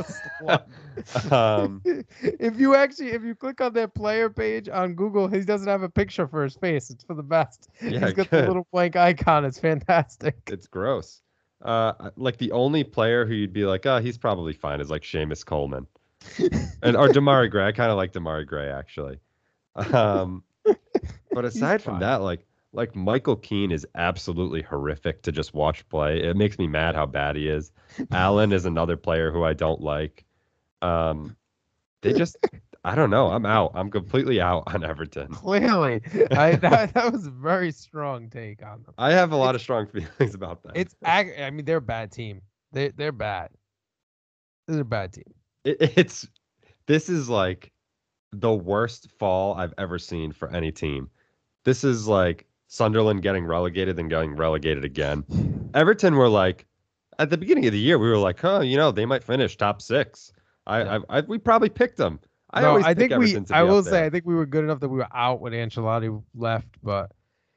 um, If you click on their player page on Google, he doesn't have a picture for his face. It's for the best. yeah, He's got the good. little blank icon. It's fantastic. It's gross. Like the only player who you'd be like, oh, he's probably fine is like Seamus Coleman and or Damari Gray. I kind of like Damari Gray actually. Um, but He's aside from fine. that, like Michael Keane is absolutely horrific to just watch play. It makes me mad how bad he is. Allen is another player who I don't like. Um, they just, I don't know. I'm out. I'm completely out on Everton. Clearly, that was a very strong take on them. I have a lot It's of strong feelings about them. I mean, they're a bad team. They're bad. They're a bad team. It's this is like the worst fall I've ever seen for any team. This is like Sunderland getting relegated, then getting relegated again. Everton were like, at the beginning of the year, we were like, huh, they might finish top six. Yeah. We probably picked them. I No, always I pick think Everton to I be up will say, I there. think we were good enough that we were out when Ancelotti left. But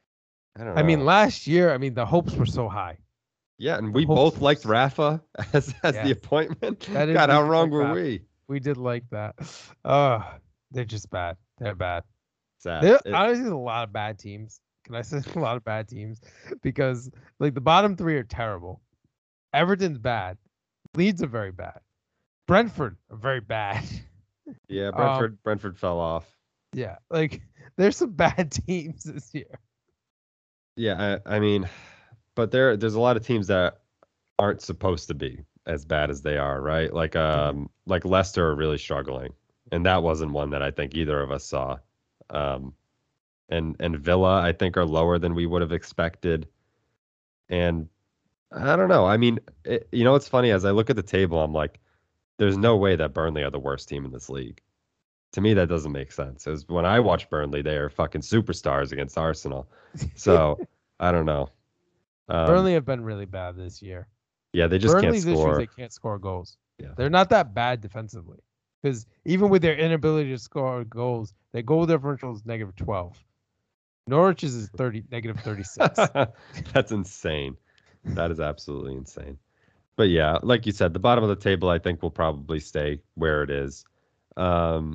I don't I mean, know. last year, I mean, the hopes were so high. Yeah, and The we hopes both were, liked Rafa as the yes, appointment. that is, God, we how did wrong like were that. we? We did like that. Uh, they're just bad. They're bad. Sad. There honestly there's a lot of bad teams. Can I say a lot of bad teams? Because like the bottom three are terrible. Everton's bad. Leeds are very bad. Brentford are very bad. Yeah, Um, Brentford fell off. yeah, like there's some bad teams this year. Yeah, I mean, but there's a lot of teams that aren't supposed to be as bad as they are, right? Mhm. Like Leicester are really struggling, and that wasn't one that I think either of us saw. Um, and Villa I think are lower than we would have expected, and I don't know. I mean, it's funny as I look at the table, I'm like, there's no way that Burnley are the worst team in this league. To me, that doesn't make sense. Because when I watch Burnley, they are fucking superstars against Arsenal. So I don't know. Um, Burnley have been really bad this year. yeah, they just can't Burnley's issue is they score. can't score goals. Yeah. They're not that bad defensively. Because even with their inability to score goals, their goal differential is -12. Norwich's is -36. That's insane. That is absolutely insane. But yeah, like you said, the bottom of the table I think will probably stay where it is. Um,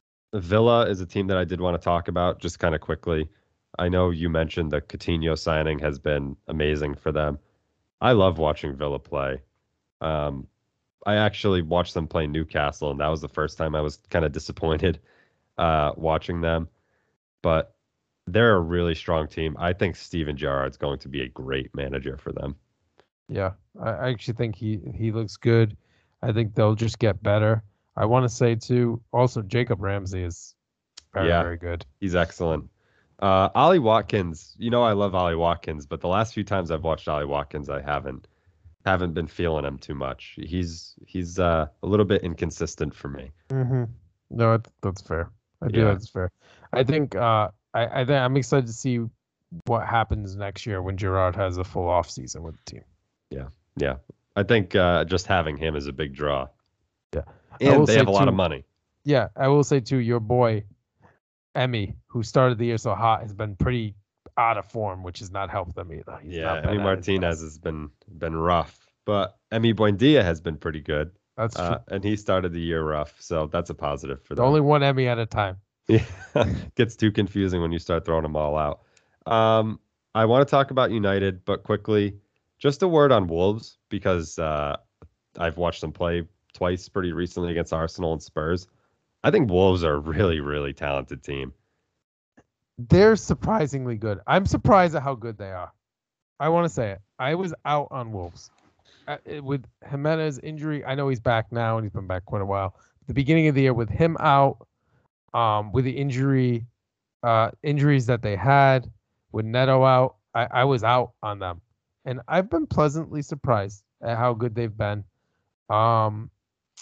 Villa is a team that I did want to talk about just kind of quickly. I know you mentioned the Coutinho signing has been amazing for them. I love watching Villa play. Um, I actually watched them play Newcastle, and that was the first time I was kind of disappointed watching them. But they're a really strong team. I think Steven Gerrard's going to be a great manager for them. Yeah, I actually think he looks good. I think they'll just get better. I want to say too, also Jacob Ramsey is very, Yeah, very good. he's excellent. Ollie Watkins, I love Ollie Watkins, but the last few times I've watched Ollie Watkins, I haven't been feeling him too much. He's a little bit inconsistent for me. hmm No, that's fair. I do. Yeah, That's fair. I think I'm excited to see what happens next year when Gerard has a full off season with the team. yeah, yeah. I think just having him is a big draw, Yeah, I and will they say have a lot of too. money. Yeah, I will say too. Your boy Emmy, who started the year so hot, has been pretty out of form, which has not helped them either. He's Yeah, not been Emi at his Martinez best. has been rough, but Emi Buendia has been pretty good, That's true. and he started the year rough, so that's a positive for them. Only one Emmy at a time. Yeah, gets too confusing when you start throwing them all out. Um, I want to talk about United, but quickly, just a word on Wolves because I've watched them play twice pretty recently against Arsenal and Spurs. I think Wolves are a really, really talented team. They're surprisingly good. I'm surprised at how good they are. I want to say it. I was out on Wolves with Jimenez injury. I know he's back now and he's been back quite a while. The beginning of the year with him out, with the injuries that they had, with Neto out, I was out on them, and I've been pleasantly surprised at how good they've been. Um,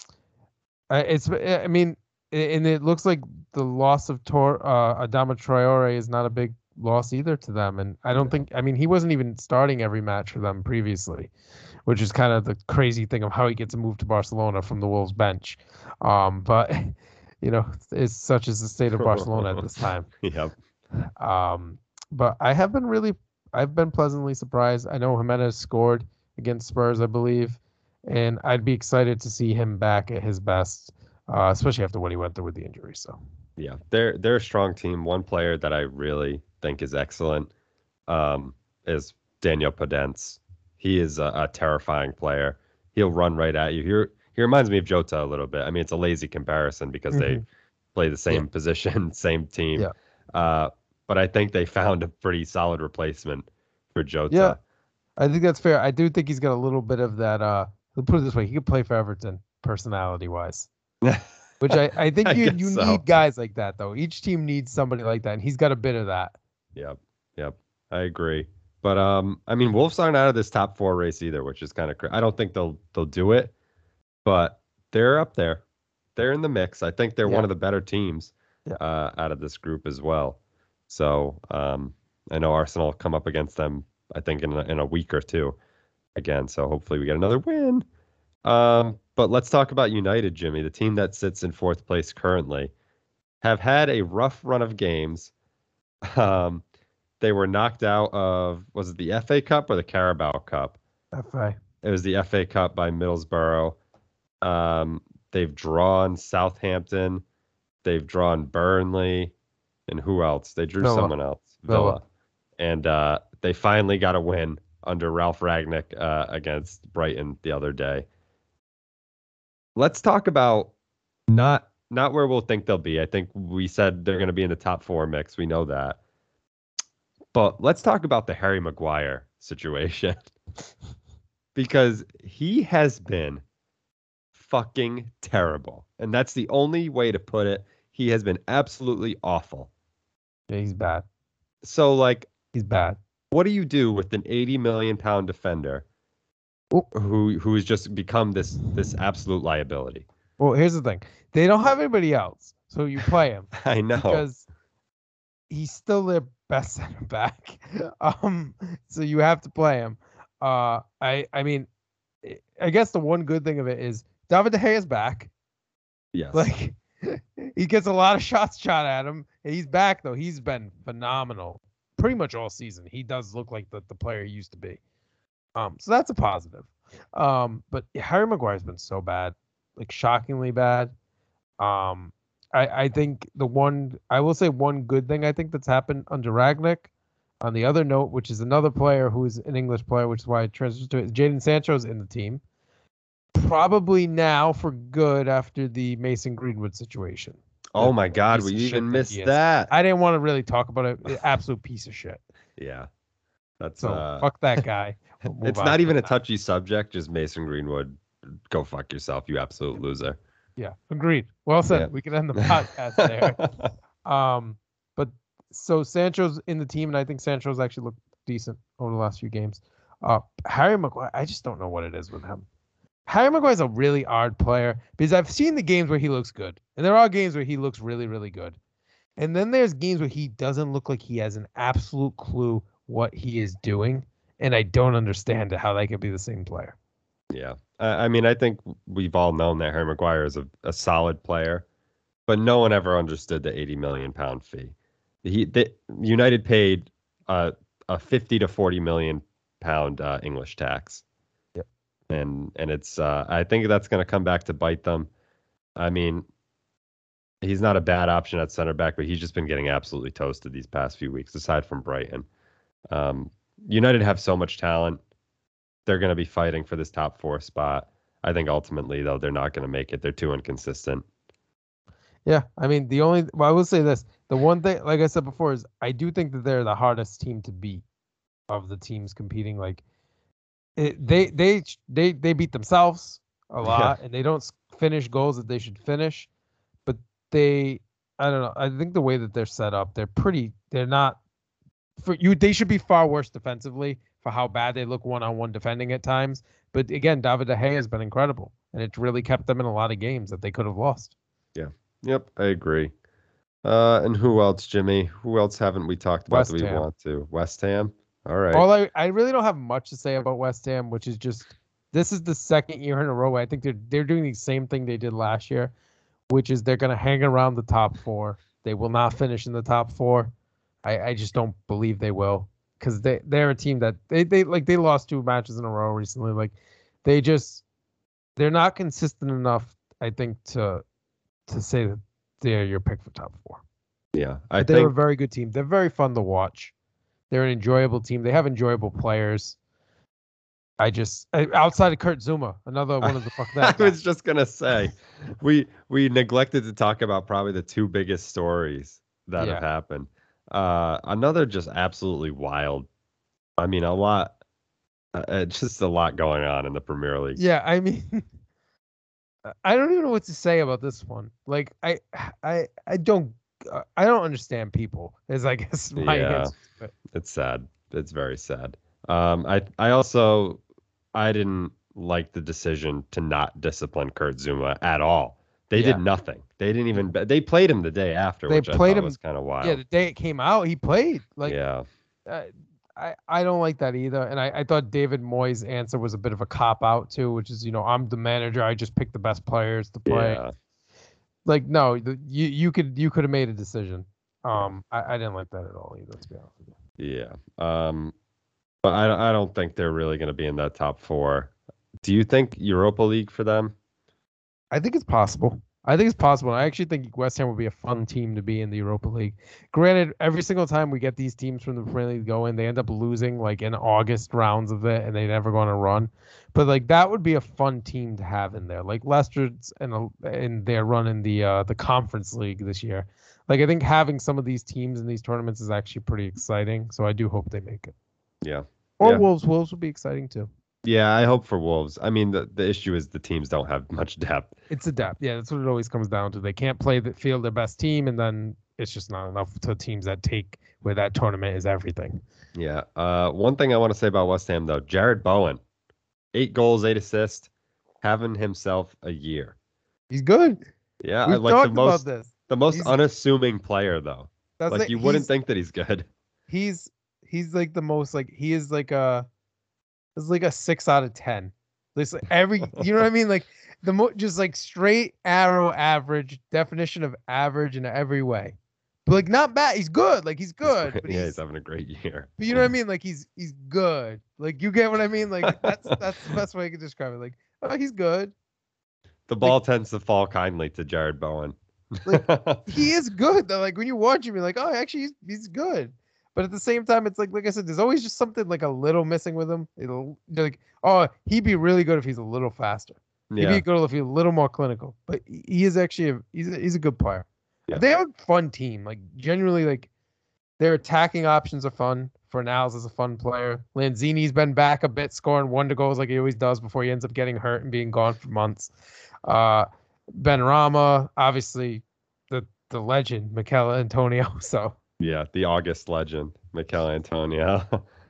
I mean, and it looks like the loss of Adama Traore is not a big loss either to them. And I don't No. think, I mean, he wasn't even starting every match for them previously, which is kind of the crazy thing of how he gets moved to Barcelona from the Wolves bench. But it's such as the state of Barcelona at this time. Yep. Um, but I've been pleasantly surprised. I know Jimenez scored against Spurs, I believe, and I'd be excited to see him back at his best, especially after what he went through with the injury. So, Yeah, they're a strong team. One player that I really think is excellent is Daniel Podence. He is a terrifying player. He'll run right at you. He reminds me of Jota a little bit. I mean, it's a lazy comparison because they hmm play the yeah, same position, same team. yeah, Uh, but I think they found a pretty solid replacement for yeah. Jota. I think that's fair. I do think he's got a little bit of that. Let's put it this way: he could play for Everton, personality wise. Which I think I guess you so. need guys like that though. Each team needs somebody like that, and he's got a bit of that. Yep, yep, I agree. But I mean, Wolves aren't out of this top four race either, which is kind of I don't think they'll do it, but they're up there. They're in the mix. I think they're one Yeah, of the better teams yeah. out of this group as well. So I know Arsenal come up against them, I think, in a week or two again. So hopefully we get another win. But let's talk about United, Jimmy, the team that sits in fourth place currently, have had a rough run of games. Um, they were knocked out of, was it the FA Cup or the Carabao Cup? FA. It was the FA Cup by Middlesbrough. They've drawn Southampton. They've drawn Burnley. And who else? They drew Villa. someone else. Villa. And they finally got a win under Ralph Ragnick against Brighton the other day. Let's talk about not where we'll think they'll be. I think we said they're going to be in the top 4 mix. We know that. But let's talk about the Harry Maguire situation. Because he has been fucking terrible. And that's the only way to put it. He has been absolutely awful. Yeah, he's bad. So, like, he's bad. What do you do with an 80 million pound defender who has just become this absolute liability? Well, here's the thing. They don't have anybody else. So you play him. I know. Because he's still their best center back. So you have to play him. I mean, I guess the one good thing of it is David De Gea is back. Yes. Like, he gets a lot of shots shot at him. He's back, though. He's been phenomenal pretty much all season. He does look like the player he used to be. So that's a positive. But Harry Maguire's been so bad, like shockingly bad. I think I will say one good thing I think that's happened under Ragnick. On the other note, which is another player who is an English player, which is why I transferred to it, Jadon Sancho's in the team. Probably now for good after the Mason Greenwood situation. Oh my God, we even missed that. I didn't want to really talk about it. Absolute piece of shit. Yeah. That's so fuck that guy. It's not even a touchy subject, just Mason Greenwood. Go fuck yourself, you absolute loser. Yeah, agreed. Well said. Yeah. We can end the podcast there. But so Sancho's in the team, and I think Sancho's actually looked decent over the last few games. Harry Maguire, I just don't know what it is with him. Harry Maguire's a really odd player because I've seen the games where he looks good, and there are games where he looks really, really good. And then there's games where he doesn't look like he has an absolute clue what he is doing, and I don't understand how they could be the same player. Yeah. I mean, I think we've all known that Harry Maguire is a solid player, but no one ever understood the 80 million pound fee. United paid a 50 to 40 million pound English tax. Yep. And it's I think that's going to come back to bite them. I mean, he's not a bad option at center back, but he's just been getting absolutely toasted these past few weeks, aside from Brighton. United have so much talent. They're going to be fighting for this top 4 spot. I think ultimately, though, they're not going to make it. They're too inconsistent. Yeah, I mean, I will say this. The one thing, like I said before, is I do think that they're the hardest team to beat of the teams competing. Like, they beat themselves a lot, and they don't finish goals that they should finish. But I don't know. I think the way that they're set up, they're not for you. They should be far worse defensively for how bad they look one-on-one defending at times. But again, David De Gea has been incredible, and it's really kept them in a lot of games that they could have lost. Yeah. Yep, I agree. And who else, Jimmy? Who else haven't we talked about that we want to? West Ham? All right. Well, I really don't have much to say about West Ham, which is just this is the second year in a row. I think they're doing the same thing they did last year, which is they're going to hang around the top 4. They will not finish in the top 4. I just don't believe they will. Because they're a team that they lost 2 matches in a row recently. Like they're not consistent enough, I think, to say that they're your pick for top 4. Yeah, they're a very good team. They're very fun to watch. They're an enjoyable team. They have enjoyable players. Outside of Kurt Zouma, another one of the fuck that. I was just gonna say, we neglected to talk about probably the 2 biggest stories that have happened. Another just absolutely wild. I mean, just a lot going on in the Premier League. Yeah, I mean, I don't even know what to say about this one. Like, I don't understand people. Is I guess my answer. It's sad. It's very sad. I didn't like the decision to not discipline Kurt Zouma at all. They did nothing. They didn't even. They played him the day after, which I thought was kind of wild. Yeah, the day it came out, he played. Like, yeah. I don't like that either. And I thought David Moyes' answer was a bit of a cop out too, which is, I'm the manager. I just pick the best players to play. Yeah. Like, no, you could have made a decision. Yeah. I didn't like that at all either, to be honest with you. Yeah. But I don't think they're really going to be in that top four. Do you think Europa League for them? I think it's possible. I think it's possible. I actually think West Ham would be a fun team to be in the Europa League. Granted, every single time we get these teams from the Premier League go in, they end up losing like in August rounds of it, and they never go on a run. But like that would be a fun team to have in there. Like Leicester's in their run in the Conference League this year. Like I think having some of these teams in these tournaments is actually pretty exciting. So I do hope they make it. Yeah. Or Yeah. Wolves. Wolves would be exciting too. Yeah, I hope for Wolves. I mean, the issue is the teams don't have much depth. It's a depth. Yeah, that's what it always comes down to. They can't play the field their best team, and then it's just not enough to teams that take where that tournament is everything. Yeah. One thing I want to say about West Ham though, Jared Bowen, 8 goals, 8 assists, having himself a year. He's good. Yeah, We've like talked about this. the most He's- unassuming player though. That's Like you wouldn't think that he's good. He's like the most like he is like it's like a 6 out of 10. This every you know what I mean? Like just like straight arrow average definition of average in every way. But like not bad. He's good. Like he's good. But Yeah, he's having a great year. But you know what I mean? Like he's good. Like you get what I mean? Like that's the best way I could describe it. Like, oh, he's good. The ball tends to fall kindly to Jared Bowen. He is good though. Like when you watch him, you're like, oh, actually he's good. But at the same time, it's like I said, there's always just something like a little missing with him. It'll like, oh, he'd be really good if he's a little faster. He'd be good if he's a little more clinical. But he is actually he's a good player. Yeah. They have a fun team. Like genuinely, like their attacking options are fun. Fornals is a fun player. Lanzini's been back a bit, scoring wonder goals like he always does before he ends up getting hurt and being gone for months. Benrahma, obviously the legend, Mikel Antonio. So yeah, the August legend, Mikel Antonio.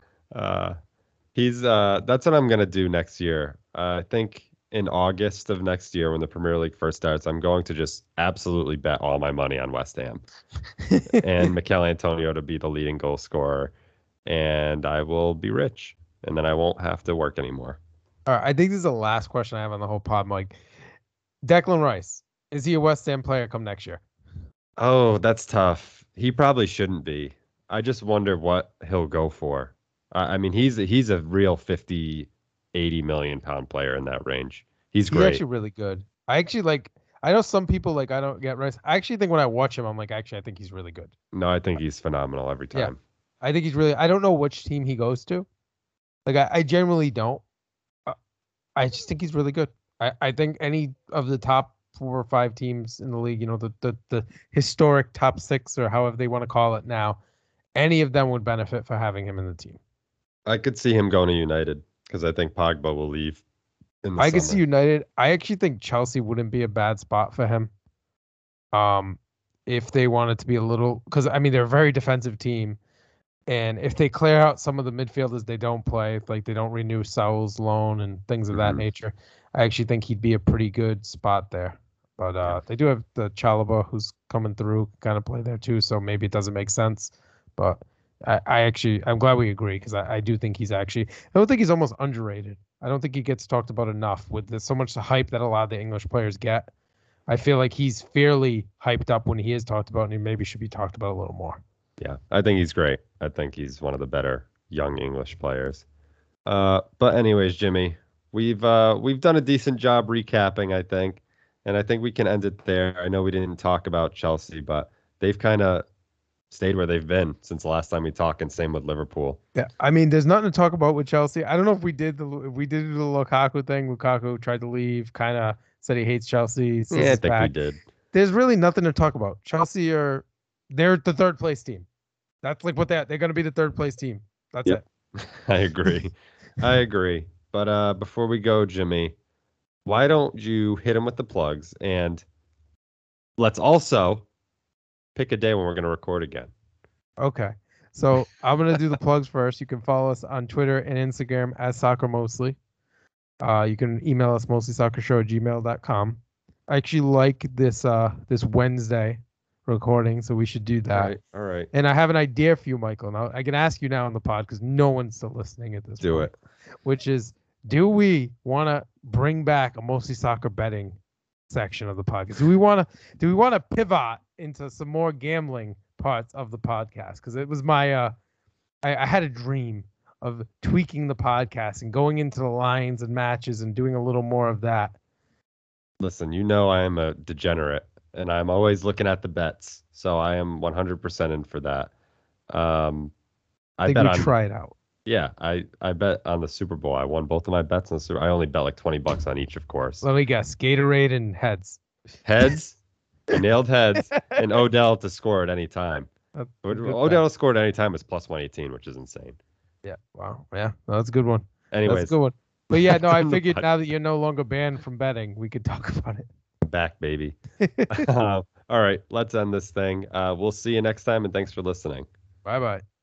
He's that's what I'm gonna do next year. I think in August of next year when the Premier League first starts, I'm going to just absolutely bet all my money on West Ham and Mikel Antonio to be the leading goal scorer, and I will be rich, and then I won't have to work anymore. All right, I think this is the last question I have on the whole pod, Mike. Declan Rice, is he a West Ham player come next year? Oh, that's tough. He probably shouldn't be. I just wonder what he'll go for. I mean, he's a real 50, 80 million pound player in that range. He's great. He's actually really good. I know some people like I don't get Rice. I actually think when I watch him, I'm like, actually, I think he's really good. No, I think he's phenomenal every time. Yeah. I think he's really. I don't know which team he goes to. Like I generally don't. I just think he's really good. I think any of the top 4 or 5 teams in the league, the historic top 6 or however they want to call it now, any of them would benefit for having him in the team. I could see him going to United because I think Pogba will leave in the I summer. could see United. I actually think Chelsea wouldn't be a bad spot for him. If they wanted to be a little, because I mean they're a very defensive team, and if they clear out some of the midfielders they don't play, like they don't renew Saul's loan and things of that nature, I actually think he'd be a pretty good spot there. But they do have the Chalobah who's coming through, kind of play there too, so maybe it doesn't make sense. But I'm glad we agree because I do think I don't think he's almost underrated. I don't think he gets talked about enough with so much hype that a lot of the English players get. I feel like he's fairly hyped up when he is talked about, and he maybe should be talked about a little more. Yeah, I think he's great. I think he's one of the better young English players. But anyways, Jimmy, we've done a decent job recapping, I think, and I think we can end it there. I know we didn't talk about Chelsea, but they've kind of stayed where they've been since the last time we talked, and same with Liverpool. Yeah, I mean, there's nothing to talk about with Chelsea. I don't know if we did the Lukaku thing. Lukaku tried to leave, kind of said he hates Chelsea. Yeah, I think we did. There's really nothing to talk about. Chelsea they're the 3rd place team. That's like what they're going to be the 3rd place team. That's it. I agree. But before we go, Jimmy, why don't you hit him with the plugs, and let's also pick a day when we're going to record again. Okay. So I'm going to do the plugs first. You can follow us on Twitter and Instagram as Soccer Mostly. You can email us mostlysoccershow@gmail.com. I actually like this Wednesday recording, so we should do that. All right. And I have an idea for you, Michael. Now I can ask you now on the pod because no one's still listening at this Do point. it. Which is, do we want to bring back a mostly soccer betting section of the podcast? Do we want to pivot into some more gambling parts of the podcast? Because it was my I had a dream of tweaking the podcast and going into the lines and matches and doing a little more of that. Listen, I am a degenerate and I'm always looking at the bets. So I am 100% in for that. I bet on try it out. Yeah, I bet on the Super Bowl. I won both of my bets on the Super. I only bet like $20 on each, of course. Let me guess. Gatorade and heads. Heads? I nailed heads. And Odell to score at any time. Odell scored at any time was plus 118, which is insane. Yeah. Wow. Yeah. That's a good one. Anyways. That's a good one. But yeah, no, I figured now that you're no longer banned from betting, we could talk about it. Back, baby. All right. Let's end this thing. We'll see you next time, and thanks for listening. Bye-bye.